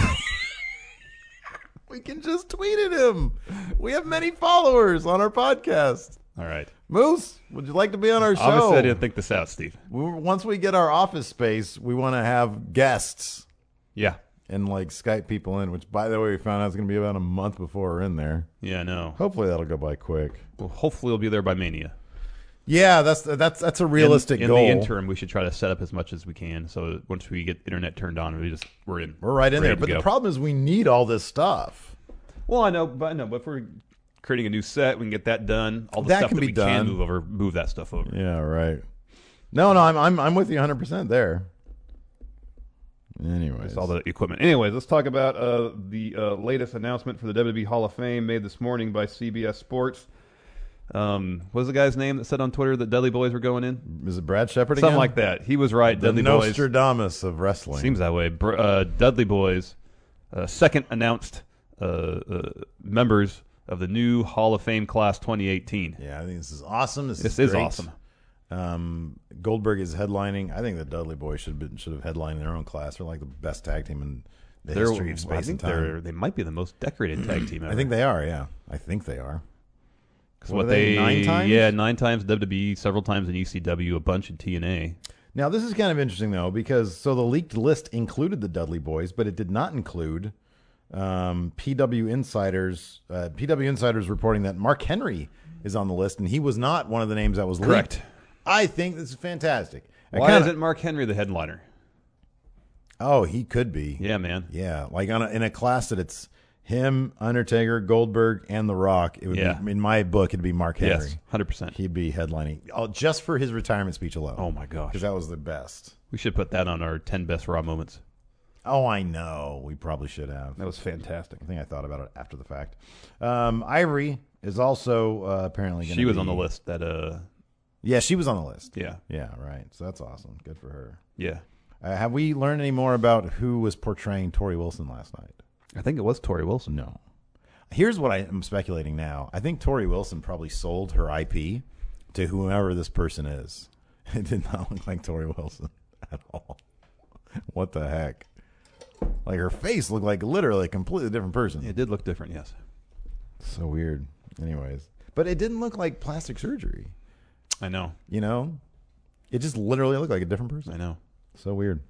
We can just tweet at him. We have many followers on our podcast. All right. Moose, would you like to be on our show? Obviously, I didn't think this out, Steve. Once we get our office space, we want to have guests Yeah. and like Skype people in, which, by the way, we found out is going to be about a month before we're in there. Yeah, no. Hopefully that'll go by quick. Well, hopefully we'll be there by Mania. Yeah, that's a realistic in goal. the interim, we should try to set up as much as we can. So once we get internet turned on, we're in. We're right in there. ready to But the go. problem is we need all this stuff. Well, I know, but if we're creating a new set, we can get that done. All the That stuff can that be we done. can move that stuff over. Yeah, right. No, I'm with you 100% there. Anyways, It's all the equipment. Anyways, let's talk about the latest announcement for the WWE Hall of Fame made this morning by CBS Sports. What was the guy's name that said on Twitter that Dudley Boys were going in? is it Brad Shepard Something again? like that. He was right. The Dudley Boys. Nostradamus of wrestling. Seems that way. Dudley Boys, second announced members of the new Hall of Fame class 2018. Yeah, I think this is awesome. This This is is great. awesome. Goldberg is headlining. I think the Dudley Boys should have headlined their own class. They're like the best tag team in the history of space I think and time. they might be the most decorated tag team ever. I think they are. Yeah, I think they are. 'Cause What are they, 9 times? Yeah, 9 times WWE, several times in ECW, a bunch in TNA. Now this is kind of interesting though, because the leaked list included the Dudley Boys, but it did not include PW Insiders. PW Insiders reporting that Mark Henry is on the list, and he was not one of the names that was Correct. leaked. I think this is fantastic. Why isn't Mark Henry the headliner? Oh, he could be. Yeah, man. Yeah, like in a class that it's him, Undertaker, Goldberg, and The Rock. It would Yeah. be, in my book, it'd be Mark Henry. Yes, 100%. He'd be headlining just for his retirement speech alone. Oh, my gosh. because that was the best. We should put that on our 10 best Raw moments. Oh, I know. We probably should have. That was fantastic. I think I thought about it after the fact. Ivory is also apparently going to She was on the list. Yeah, she was on the list. Yeah. Yeah, right. So that's awesome. Good for her. Yeah. Have we learned any more about who was portraying Tori Wilson last night? I think it was Tori Wilson. No. Here's what I am speculating now. I think Tori Wilson probably sold her IP to whoever this person is. It did not look like Tori Wilson at all. What the heck? Like her face looked like literally a completely different person. It did look different, yes. So weird. Anyways. But it didn't look like plastic surgery. I know. You know? It just literally looked like a different person. I know. So weird.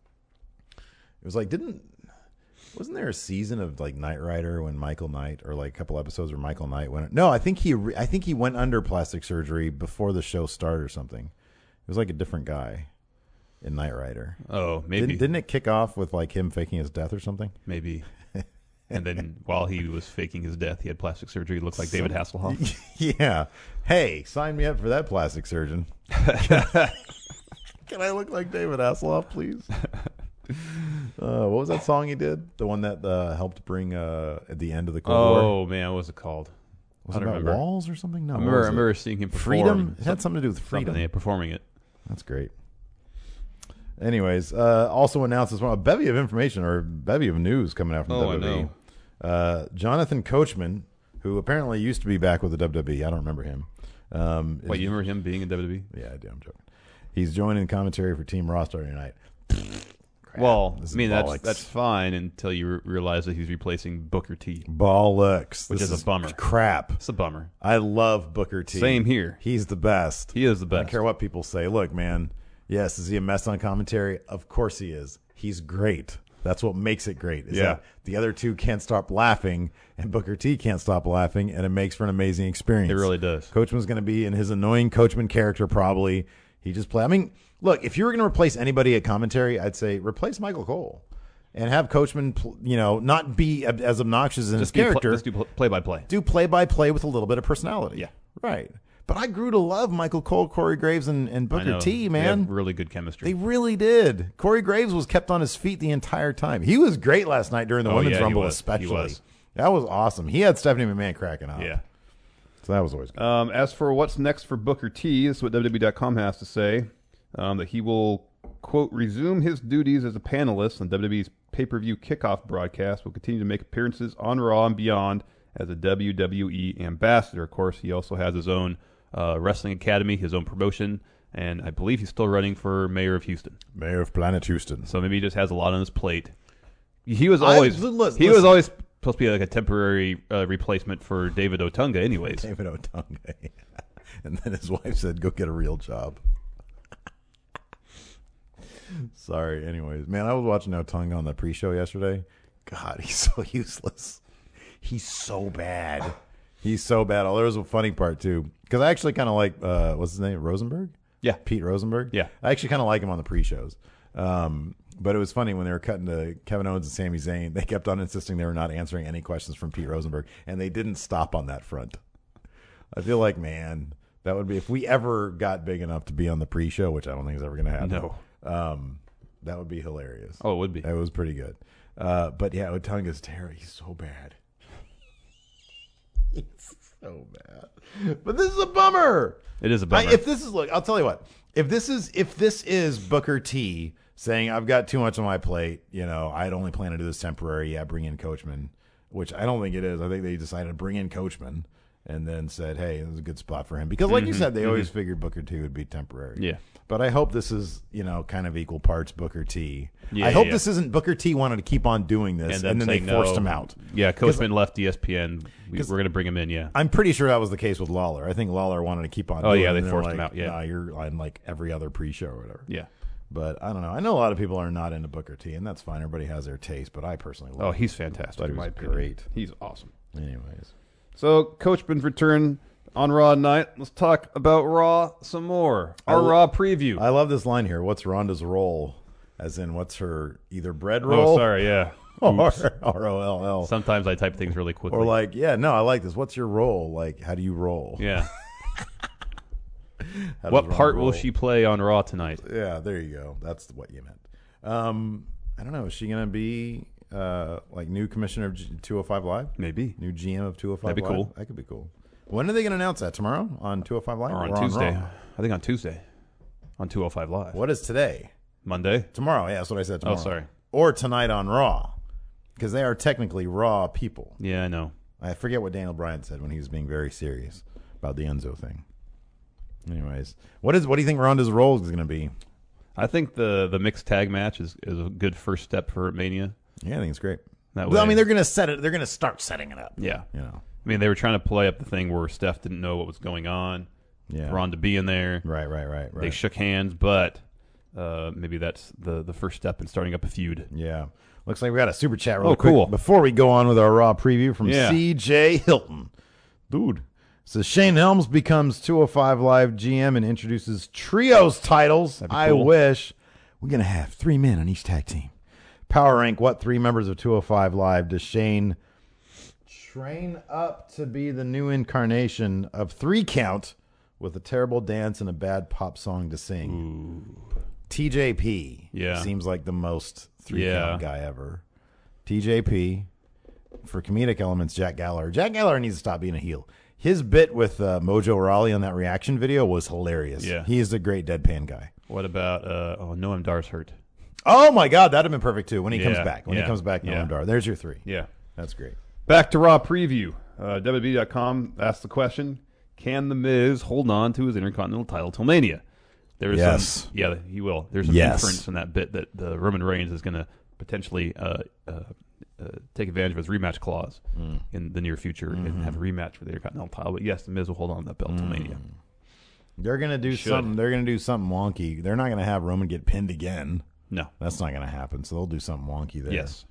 It was like, wasn't there a season of like Knight Rider when Michael Knight, or like a couple episodes where Michael Knight went? No, I think he went under plastic surgery before the show started or something. It was like a different guy in Knight Rider. Oh, maybe. Didn't it kick off with like him faking his death or something? Maybe. And then while he was faking his death, he had plastic surgery. He looked like David Hasselhoff. Yeah. Hey, sign me up for that, plastic surgeon. Can I look like David Hasselhoff, please? What was that song he did? The one that helped bring at the end of the Cold War? Oh, man. What was it called? Was I it don't about remember. walls or something? No. I what was it? remember seeing him perform. Freedom? It had something to do with freedom. Something, yeah, performing it. That's great. Anyways, also announced as well a bevy of information or bevy of news coming out from Oh, I WWE. Jonathan Coachman, who apparently used to be back with the WWE. I don't remember him. Wait, you remember him being in WWE? Yeah, I do. I'm joking. He's joining commentary for Team Raw starting tonight. Well, This is I mean, bollocks. that's fine until you realize that he's replacing Booker T. Bollocks. Which This is a bummer. Crap. It's a bummer. I love Booker T. Same here. He's the best. He is the I don't best. care what people say. Look, man. Yes, is he a mess on commentary? Of course he is. He's great. That's what makes it great. Is Yeah. that the other two can't stop laughing, and Booker T can't stop laughing, and it makes for an amazing experience. It really does. Coachman's going to be in his annoying Coachman character probably. He just play. I mean, look, if you were going to replace anybody at commentary, I'd say replace Michael Cole and have Coachman, not be as obnoxious in his character. Just do play-by-play. Do play-by-play with a little bit of personality. Yeah. Right. But I grew to love Michael Cole, Corey Graves, and I Booker know. T, They man. have really good chemistry. They really did. Corey Graves was kept on his feet the entire time. He was great last night during the Women's yeah, he Rumble, was. especially. He was. That was awesome. He had Stephanie McMahon cracking up. Yeah. So that was always good. As for what's next for Booker T, this is what WWE.com has to say. That he will, quote, resume his duties as a panelist on WWE's pay-per-view kickoff broadcast, will continue to make appearances on Raw and beyond as a WWE ambassador. Of course, he also has his own wrestling academy, his own promotion, and I believe he's still running for mayor of Houston. Mayor of Planet Houston. So maybe he just has a lot on his plate. He was always was always supposed to be like a temporary replacement for David Otunga anyways. David Otunga. And then his wife said, go get a real job. Sorry. Anyways, man, I was watching Otunga on the pre-show yesterday. God, he's so useless. He's so bad. He's so bad. Oh, there was a funny part, too. Because I actually kind of like, what's his name? Rosenberg? Yeah. Pete Rosenberg? Yeah. I actually kind of like him on the pre-shows. But it was funny when they were cutting to Kevin Owens and Sami Zayn, they kept on insisting they were not answering any questions from Pete Rosenberg, and they didn't stop on that front. I feel like, man, that would be, if we ever got big enough to be on the pre-show, which I don't think is ever going to happen. No. That would be hilarious. Oh, it would be. It was pretty good. But yeah, Otunga's terrible. He's so bad. He's so bad. But this is a bummer. It is a bummer. If this is, look, I'll tell you what. If this is Booker T saying, I've got too much on my plate, I'd only plan to do this temporary. Yeah, bring in Coachman, which I don't think it is. I think they decided to bring in Coachman and then said, hey, this is a good spot for him. Because like you said, they always figured Booker T would be temporary. Yeah. But I hope this is, kind of equal parts Booker T. Yeah, I hope yeah. this isn't Booker T wanted to keep on doing this, and then they saying forced no. him out. Yeah, Coachman left ESPN. We're going to bring him in, yeah. I'm pretty sure that was the case with Lawler. I think Lawler wanted to keep on Oh, doing yeah, it, they and they're forced like, him out, yeah. Nah, you're on like every other pre-show or whatever. Yeah. But I don't know. I know a lot of people are not into Booker T, and that's fine. Everybody has their taste, but I personally love Oh, him. he's fantastic. Thought he in my was opinion. great. He's awesome. Anyways. So, Coachman's return on Raw night. Let's talk about Raw some more. Our Raw preview. I love this line here. What's Rhonda's role? As in, what's her either bread roll? Oh, sorry, yeah. Or R-O-L-L. Sometimes I type things really quickly. Or like, yeah, no, I like this. What's your role? Like, how do you roll? yeah. How What does part Rhonda will roll? she play on Raw tonight? Yeah, there you go. That's what you meant. I don't know. Is she going to be like new commissioner of 205 Live? Maybe. New GM of 205 That'd be Live? cool. That could be cool. When are they going to announce that? Tomorrow on 205 Live? Or on Tuesday. Raw? I think on Tuesday. On 205 Live. What is today? Monday? Tomorrow. Yeah, that's what I said. Tomorrow. sorry. Or tonight on Raw. Because they are technically Raw people. Yeah, I know. I forget what Daniel Bryan said when he was being very serious about the Enzo thing. Anyways, what do you think Ronda's role is going to be? I think the mixed tag match is a good first step for Mania. Yeah, I think it's great. That Well, I way- mean, they're going to set it. They're going to start setting it up. Yeah. I I mean, they were trying to play up the thing where Steph didn't know what was going on. Yeah. Ronda being there. Right. They shook hands, but maybe that's the first step in starting up a feud. Yeah. Looks like we got a super chat real Oh, quick cool. before we go on with our Raw preview from Yeah. C.J. Hilton. Dude. So Shane Helms becomes 205 Live GM and introduces trios titles. That'd be I cool. wish. We're going to have 3 men on each tag team. Power rank what 3 members of 205 Live does Shane train up to be the new incarnation of 3 count with a terrible dance and a bad pop song to sing? TJP Yeah. seems like the most 3 Yeah. count guy ever. TJP. For comedic elements, Jack Gallagher. Jack Gallagher needs to stop being a heel. His bit with Mojo Rawley on that reaction video was hilarious. Yeah. He is a great deadpan guy. What about Noam Dar's hurt? Oh, my God. That'd have been perfect, too, when he comes Yeah, back. When yeah, he comes back, yeah. Noam Dar. There's your 3. Yeah. That's great. Back to Raw preview. WWE.com asked the question, can The Miz hold on to his Intercontinental title till Mania? There's Yes. yeah, he will. There's some Yes. inference in that bit that the Roman Reigns is going to potentially take advantage of his rematch clause in the near future and have a rematch for the Intercontinental title. But yes, The Miz will hold on to that belt till Mania. They're going to do should. something. They're going to do something wonky. They're not going to have Roman get pinned again. No. That's not going to happen. So they'll do something wonky there. Yes.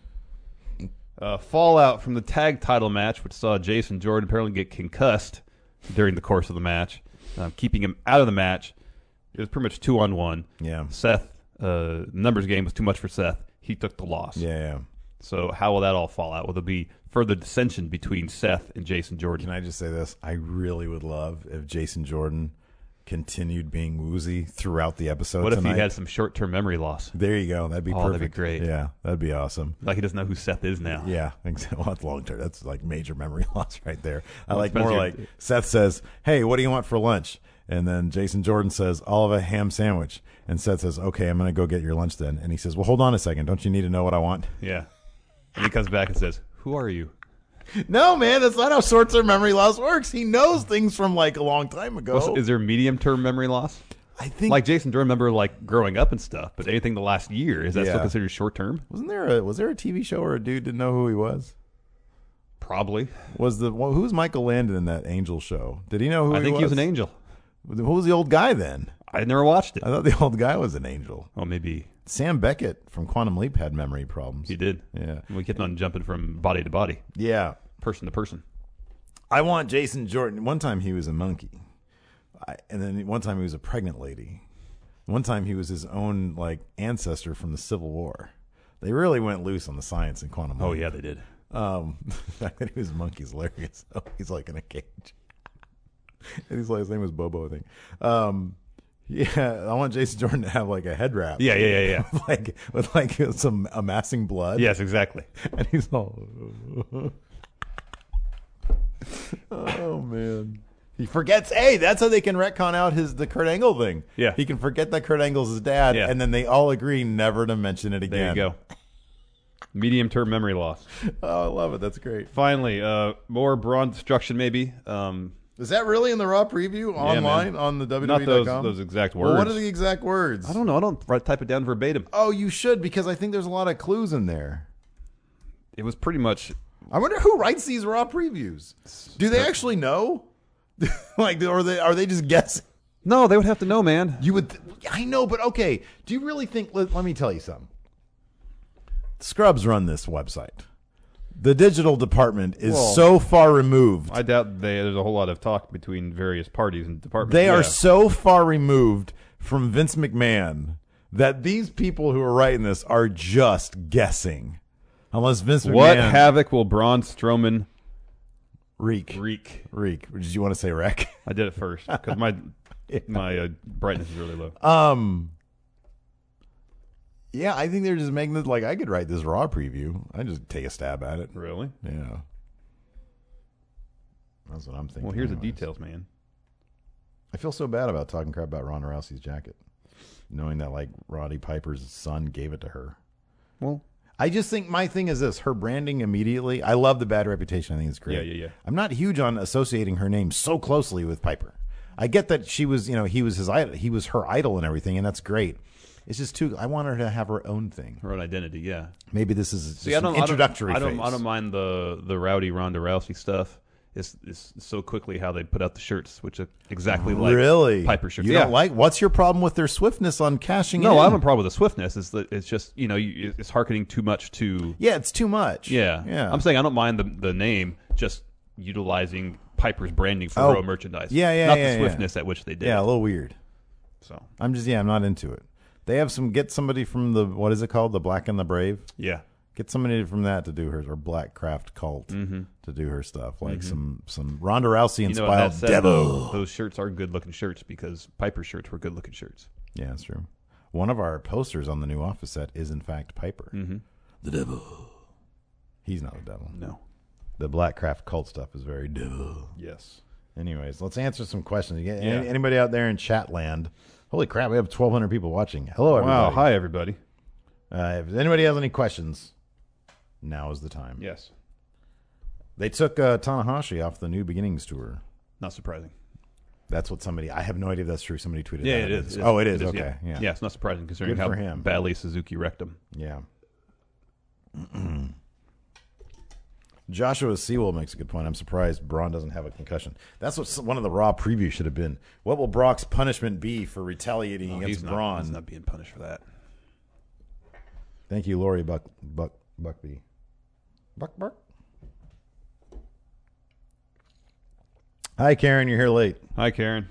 Fallout from the tag title match, which saw Jason Jordan apparently get concussed during the course of the match, keeping him out of the match. It was pretty much 2-on-1. Yeah. Seth, numbers game was too much for Seth. He took the loss. Yeah. So how will that all fall out? Will there be further dissension between Seth and Jason Jordan? Can I just say this? I really would love if Jason Jordan continued being woozy throughout the episode. What if tonight. he had some short-term memory loss? There you go. That'd be perfect. That'd be great. Yeah, that'd be awesome. Like he doesn't know who Seth is now. Yeah, exactly. Well, that's long term. That's like major memory loss right there. I Well, like depends more your- like Seth says, "Hey, what do you want for lunch?" And then Jason Jordan says, "I'll have a ham sandwich." And Seth says, "Okay, I'm going to go get your lunch then." And he says, "Well, hold on a second. Don't you need to know what I want?" Yeah. And he comes back and says, "Who are you?" No, man, that's not how short-term memory loss works. He knows things from like a long time ago. Is there medium-term memory loss? I think Like Jason Jordan, remember like growing up and stuff, but anything the last year, is that still Yeah. considered short-term? was there a TV show where a dude didn't know who he was? Probably. Who's Michael Landon in that Angel show? Did he know who I think he was an angel. Who was the old guy then? I never watched it. I thought the old guy was an angel. Well, maybe Sam Beckett from Quantum Leap had memory problems. he did. Yeah. We kept on jumping from body to body, Yeah. person to person. I want Jason Jordan. One time he was a monkey. And then one time he was a pregnant lady. One time he was his own like ancestor from the Civil War. They really went loose on the science in Quantum Leap. Oh, yeah, they did. The fact that he was a monkey is hilarious. He's like in a cage. And he's like, his name was Bobo, I think. Yeah, I want Jason Jordan to have like a head wrap. Yeah. with like some amassing blood. Yes, exactly. And he's all, oh man. He forgets. Hey, that's how they can retcon out the Kurt Angle thing. Yeah. He can forget that Kurt Angle's his dad, Yeah. and then they all agree never to mention it again. There you go. Medium-term memory loss. Oh, I love it. That's great. Finally, more Braun destruction, maybe. Is that really in the Raw preview online man. on the WWE.com? Not those exact words. Well, what are the exact words? I don't know. I don't type it down verbatim. Oh, you should, because I think there's a lot of clues in there. It was pretty much. I wonder who writes these Raw previews. Do they actually know? Like, are they just guessing? No, they would have to know, man. You would. I know, but okay. Do you really think? Let me tell you something. Scrubs run this website. The digital department is so far removed. I doubt there's a whole lot of talk between various parties and departments. They are so far removed from Vince McMahon that these people who are writing this are just guessing. Unless Vince McMahon. What havoc will Braun Strowman wreak? wreak? Did you want to say wreck? I did it first because my brightness is really low. Yeah, I think they're just making it like I could write this Raw preview. I just take a stab at it. Really? Yeah. That's what I'm thinking. Well, here's the anyways. details, man. I feel so bad about talking crap about Ronda Rousey's jacket, knowing that like Roddy Piper's son gave it to her. Well, I just think my thing is this: her branding immediately. I love the bad reputation. I think it's great. Yeah. I'm not huge on associating her name so closely with Piper. I get that she was, he was his idol. He was her idol and everything, and that's great. It's just too. I want her to have her own thing. her own identity, yeah. Maybe this is just See, I an don't, introductory I don't, phase. I don't mind the rowdy Ronda Rousey stuff. It's so quickly how they put out the shirts, which are exactly like Really? Piper shirts. You yeah. don't like? What's your problem with their swiftness on cashing No, in? I have a problem with the swiftness. It's just it's hearkening too much to. Yeah, it's too much. Yeah. Yeah. I'm saying I don't mind the name, just utilizing Piper's branding for Oh. Raw merchandise. Yeah, Not yeah, the swiftness at which they did. Yeah, a little weird. So I'm not into it. They have get somebody from the, what is it called? The Black and the Brave? yeah. Get somebody from that to do her, or Black Craft Cult to do her stuff. Like some Ronda Rousey That inspired said, devil. those shirts are good looking shirts because Piper's shirts were good looking shirts. Yeah, that's true. One of our posters on the new Office set is in fact Piper. The devil. He's not the devil. No. The Black Craft Cult stuff is very devil. Yes. Anyways, let's answer some questions. Yeah. Anybody out there in chat land? Holy crap, we have 1,200 people watching. Hello, everybody. Wow. Hi, everybody. If anybody has any questions, now is the time. Yes. They took Tanahashi off the New Beginnings tour. Not surprising. That's what I have no idea if that's true. Somebody tweeted Yeah, that. it is. Oh, it is. Okay. Yeah. Yeah, it's not surprising considering Good how for him. badly Suzuki wrecked him. Yeah. Joshua Sewell makes a good point. I'm surprised Braun doesn't have a concussion. That's what one of the Raw previews should have been. What will Brock's punishment be for retaliating against He's Braun? not being punished for that. Thank you, Lori Buckby. Buck. Hi, Karen. You're here late. Hi, Karen.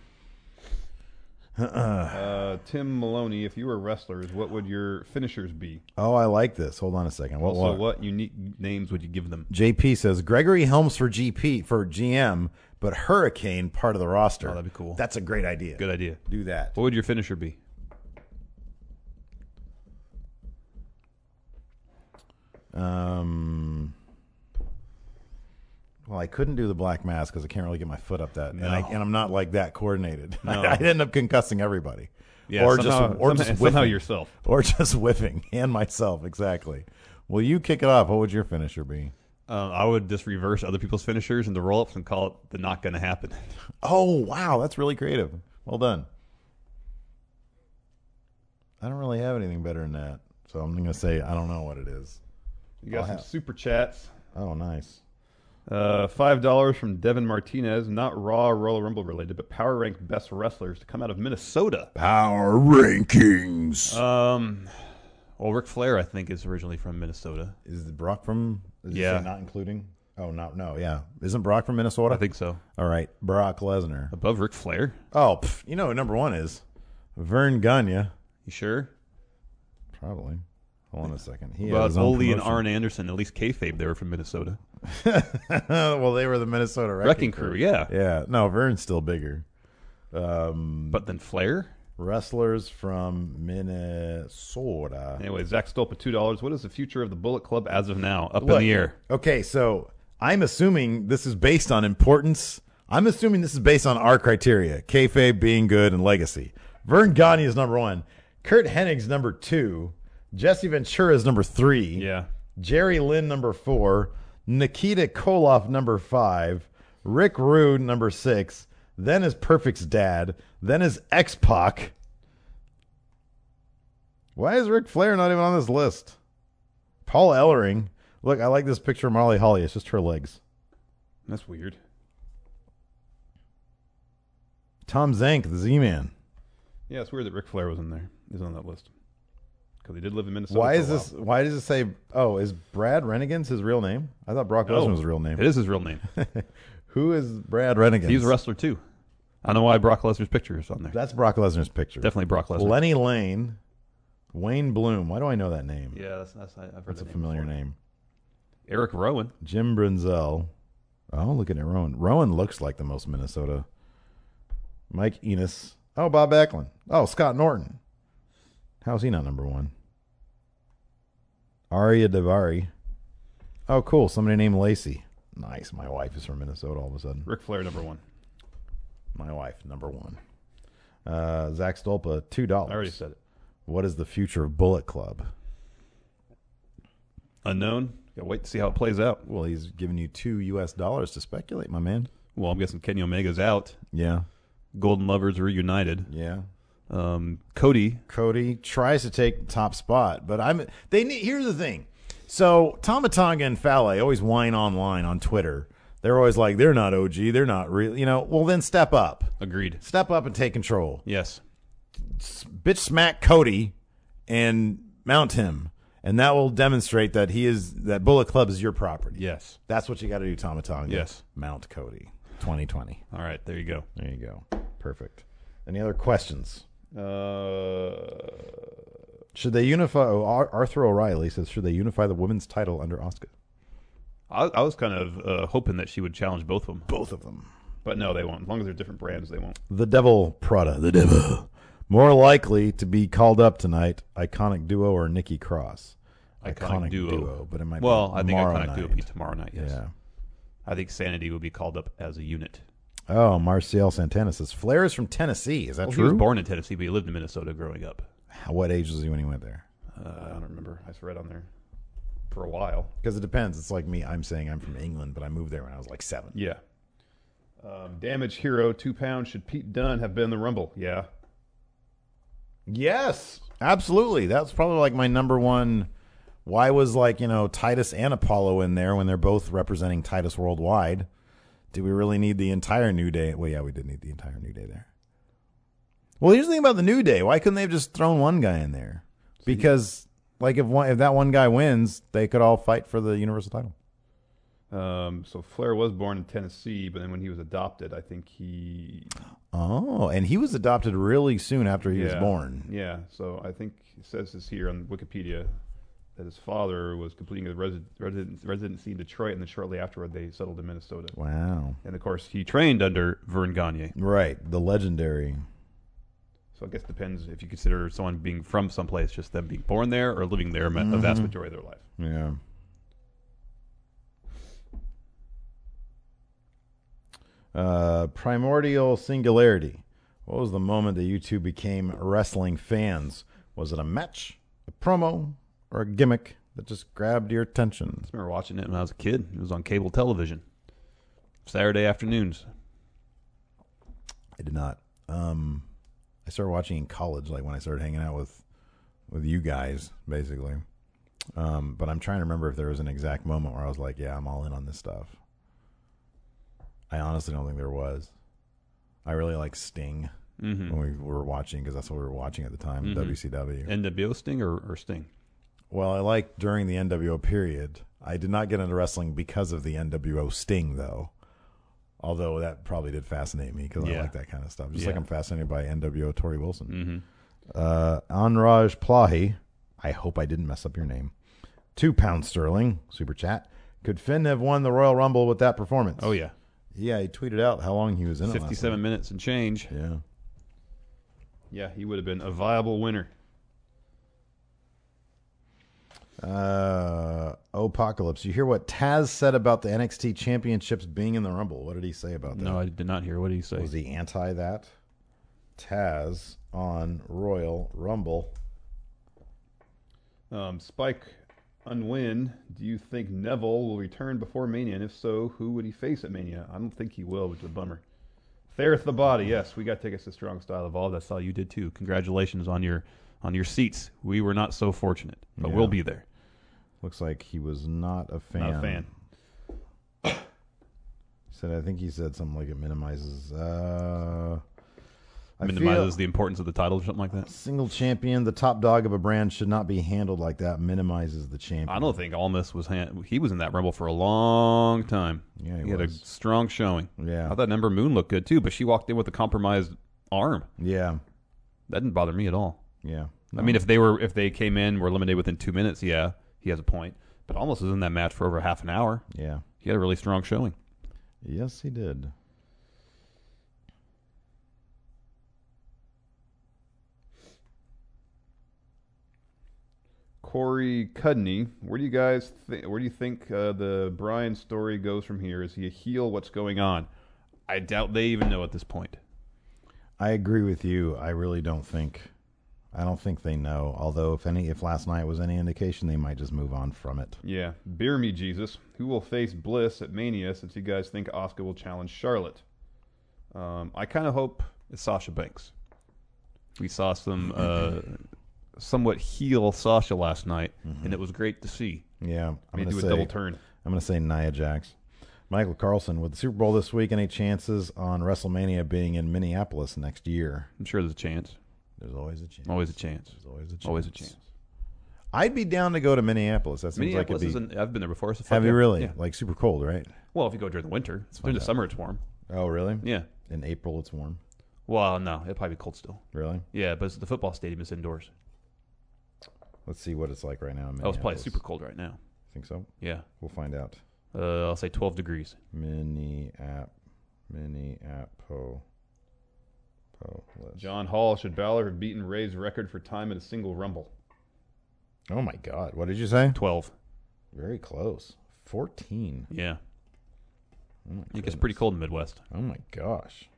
Tim Maloney, if you were wrestlers, what would your finishers be? Oh, I like this. Hold on a second. What unique names would you give them? JP says Gregory Helms for GM, but Hurricane part of the roster. Oh, that'd be cool. That's a great idea. Good idea. Do that. What would your finisher be? Well, I couldn't do the black mass because I can't really get my foot up that, No. and I'm not like that coordinated. No. I'd end up concussing everybody. Yeah, or somehow whiffing. yourself. Or just whiffing and myself, exactly. Well, you kick it off. What would your finisher be? I would just reverse other people's finishers into roll-ups and call it the not going to happen. Oh, wow. That's really creative. Well done. I don't really have anything better than that. So I'm going to say I don't know what it is. You got some super chats. Oh, nice. $5 from Devin Martinez, not Raw or Royal Rumble related, but power ranked best wrestlers to come out of Minnesota. Power rankings. Well, Ric Flair, I think, is originally from Minnesota. Is Brock from? Yeah. Not including. Oh no, yeah. Isn't Brock from Minnesota? I think so. All right, Brock Lesnar. Above Ric Flair? Oh, you know who number one is? Vern Gagne. You sure? Probably. Hold on a second. He About had his own Ole and promotion. Arn Anderson, at least kayfabe, they were from Minnesota. Well, they were the Minnesota Wrecking Crew, yeah. Yeah. No, Vern's still bigger. But then Flair? Wrestlers from Minnesota. Anyway, Zach Stolpa, $2. What is the future of the Bullet Club as of now? Up in Look, the air. Okay, so I'm assuming this is based on importance. I'm assuming this is based on our criteria. Kayfabe, being good, and legacy. Vern Gagne is number one. Kurt Hennig's number two. Jesse Ventura is number three. Yeah. Jerry Lynn number four. Nikita Koloff number five. Rick Rude number six. Then is Perfect's dad. Then is X-Pac. Why is Ric Flair not even on this list? Paul Ellering. Look, I like this picture of Marley Holly. It's just her legs. That's weird. Tom Zank, the Z-Man. Yeah, it's weird that Ric Flair was in there. He's on that list. Because he did live in Minnesota. Why for a is while. this? Why does it say? Oh, is Brad Rennigan's his real name? I thought Brock Lesnar was his real name. It is his real name. Who is Brad Rennigan? He's a wrestler, too. I don't know why Brock Lesnar's picture is on there. That's Brock Lesnar's picture. Definitely Brock Lesnar. Lenny Lane, Wayne Bloom. Why do I know that name? Yeah, I've heard That's a that familiar before. name. Eric Rowan. Jim Brunzell. Oh, look at Rowan. Rowan looks like the most Minnesota. Mike Enos. Oh, Bob Backlund. Oh, Scott Norton. How's he not number one? Arya Davari. Oh, cool. Somebody named Lacey. Nice. My wife is from Minnesota all of a sudden. Ric Flair, number one. My wife, number one. Zach Stolpa, $2. I already said it. What is the future of Bullet Club? Unknown. Gotta wait to see how it plays out. Well, he's giving you $2 to speculate, my man. Well, I'm guessing Kenny Omega's out. Yeah. Golden Lovers reunited. Yeah. Cody. Cody tries to take the top spot, but here's the thing. So Tama Tonga and Fale always whine online on Twitter. They're always like, they're not OG, they're not real. Well, then step up. Agreed. Step up and take control. Yes. Bitch smack Cody and mount him. And that will demonstrate that that Bullet Club is your property. Yes. That's what you got to do, Tama Tonga. Yes. Mount Cody. 2020. All right, there you go. There you go. Perfect. Any other questions? Should they unify? Arthur O'Reilly says, should they unify the women's title under Asuka? I was kind of hoping that she would challenge both of them. Both of them. But no, they won't. As long as they're different brands, they won't. The Devil Prada. The Devil. More likely to be called up tonight, Iconic Duo or Nikki Cross? Iconic Duo. But it might Well, be I think tomorrow Iconic night. Duo will be tomorrow night, yes. Yeah. I think Sanity will be called up as a unit. Oh, Marcial Santana says, Flair is from Tennessee. Is that Well, true? he was born in Tennessee, but he lived in Minnesota growing up. What age was he when he went there? I don't remember. I read on there for a while. Because it depends. It's like me. I'm saying I'm from England, but I moved there when I was like 7. Yeah. Damage Hero, 2 pounds. Should Pete Dunne have been in the Rumble? Yeah. Yes, absolutely. That's probably like my number one. Why was Titus and Apollo in there when they're both representing Titus Worldwide? Do we really need the entire New Day? Well, yeah, we did need the entire New Day there. Well, here's the thing about the New Day. Why couldn't they have just thrown one guy in there? Because Like if that one guy wins, they could all fight for the Universal title. So Flair was born in Tennessee, but then when he was adopted, I think he. Oh, and he was adopted really soon after he was born. Yeah, so I think it says this here on Wikipedia that his father was completing his residency in Detroit, and then shortly afterward they settled in Minnesota. Wow. And of course, he trained under Vern Gagne. Right, the legendary. So I guess it depends if you consider someone being from someplace, just them being born there or living there a vast majority of their life. Yeah. Primordial Singularity. What was the moment that you two became wrestling fans? Was it a match, a promo, or a gimmick that just grabbed your attention? I remember watching it when I was a kid. It was on cable television. Saturday afternoons. I did not. I started watching in college, like when I started hanging out with you guys, basically. But I'm trying to remember if there was an exact moment where I was like, yeah, I'm all in on this stuff. I honestly don't think there was. I really like Sting when we were watching, because that's what we were watching at the time, WCW. NWO Sting or Sting? Well, I liked during the NWO period. I did not get into wrestling because of the NWO Sting, though. Although that probably did fascinate me, because I like that kind of stuff. Just like I'm fascinated by NWO Tori Wilson. Anraj Plahi, I hope I didn't mess up your name. £2 super chat. Could Finn have won the Royal Rumble with that performance? Oh, yeah. Yeah, he tweeted out how long he was in it. 57 minutes and change. Yeah. Yeah, he would have been a viable winner. Apocalypse. You hear what Taz said about the NXT championships being in the Rumble? What did he say about that? No, I did not hear. What did he say? Was he anti that? Taz on Royal Rumble. Spike Unwin, do you think Neville will return before Mania? And if so, who would he face at Mania? I don't think he will, which is a bummer. Thareth the Body, yes, we got tickets to Strong Style Evolved. I saw you did too. Congratulations on your seats. We were not so fortunate, but we'll be there. Looks like he was not a fan. Not a fan. I think he said something like it minimizes The importance of the title or something like that. Single champion, the top dog of a brand should not be handled like that. Minimizes the champion. I don't think Almas was. He was in that Rumble for a long time. Yeah, he had a strong showing. Yeah, I thought Ember Moon looked good too, but she walked in with a compromised arm. Yeah, that didn't bother me at all. Yeah, no. I mean, if they came in, were eliminated within 2 minutes, yeah, he has a point. But Almas was in that match for over half an hour. Yeah, he had a really strong showing. Yes, he did. Corey Cudney, where do you think the Bryan story goes from here? Is he a heel? What's going on? I doubt they even know at this point. I agree with you. I really don't think. I don't think they know. Although if last night was any indication, they might just move on from it. Yeah. Beer me, Jesus. Who will face Bliss at Mania? Since you guys think Asuka will challenge Charlotte, I kind of hope it's Sasha Banks. We saw some. Somewhat heel Sasha last night, and it was great to see. Yeah, I'm going to do a double turn. I'm going to say Nia Jax. Michael Carlson, with the Super Bowl this week, any chances on WrestleMania being in Minneapolis next year? I'm sure there's a chance. There's always a chance. Always a chance. There's always a chance. Always a chance. I'd be down to go to Minneapolis. That seems like it'd be. I've been there before. So have you really? Yeah. Like super cold, right? Well, if you go during the winter, during the summer it's warm. Oh, really? Yeah. In April it's warm. Well, no, it'll probably be cold still. Really? Yeah, but the football stadium is indoors. Let's see what it's like right now in Minneapolis. Oh, it's probably super cold right now. Think so? Yeah. We'll find out. I'll say 12 degrees. Minneapolis. John Hall, should Balor have beaten Ray's record for time in a single Rumble? Oh, my God. What did you say? 12. Very close. 14. Yeah. Oh, it gets pretty cold in the Midwest. Oh, my gosh.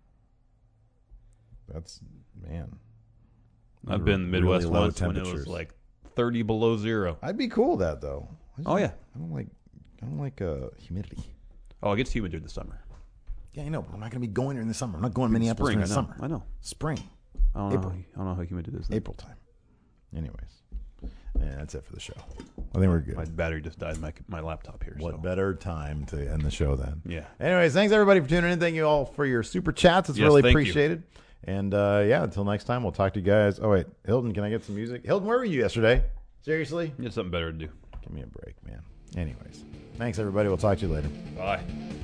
That's, man. I've been in the Midwest really once when it was like 30 below zero. I'd be cool with that, though. Oh, yeah. I don't like humidity. Oh, it gets humid during the summer. Yeah, I know, but I'm not going to be going during the summer. I'm not going to Minneapolis during the summer. I know. Spring. I don't know how humid it is. April time. Anyways. Yeah, that's it for the show. I think we're good. My battery just died in my laptop here. What better time to end the show then? Yeah. Anyways, thanks everybody for tuning in. Thank you all for your super chats. It's really appreciated. And until next time, we'll talk to you guys. Oh, wait. Hilton, can I get some music? Hilton, where were you yesterday? Seriously? You had something better to do. Give me a break, man. Anyways, thanks, everybody. We'll talk to you later. Bye.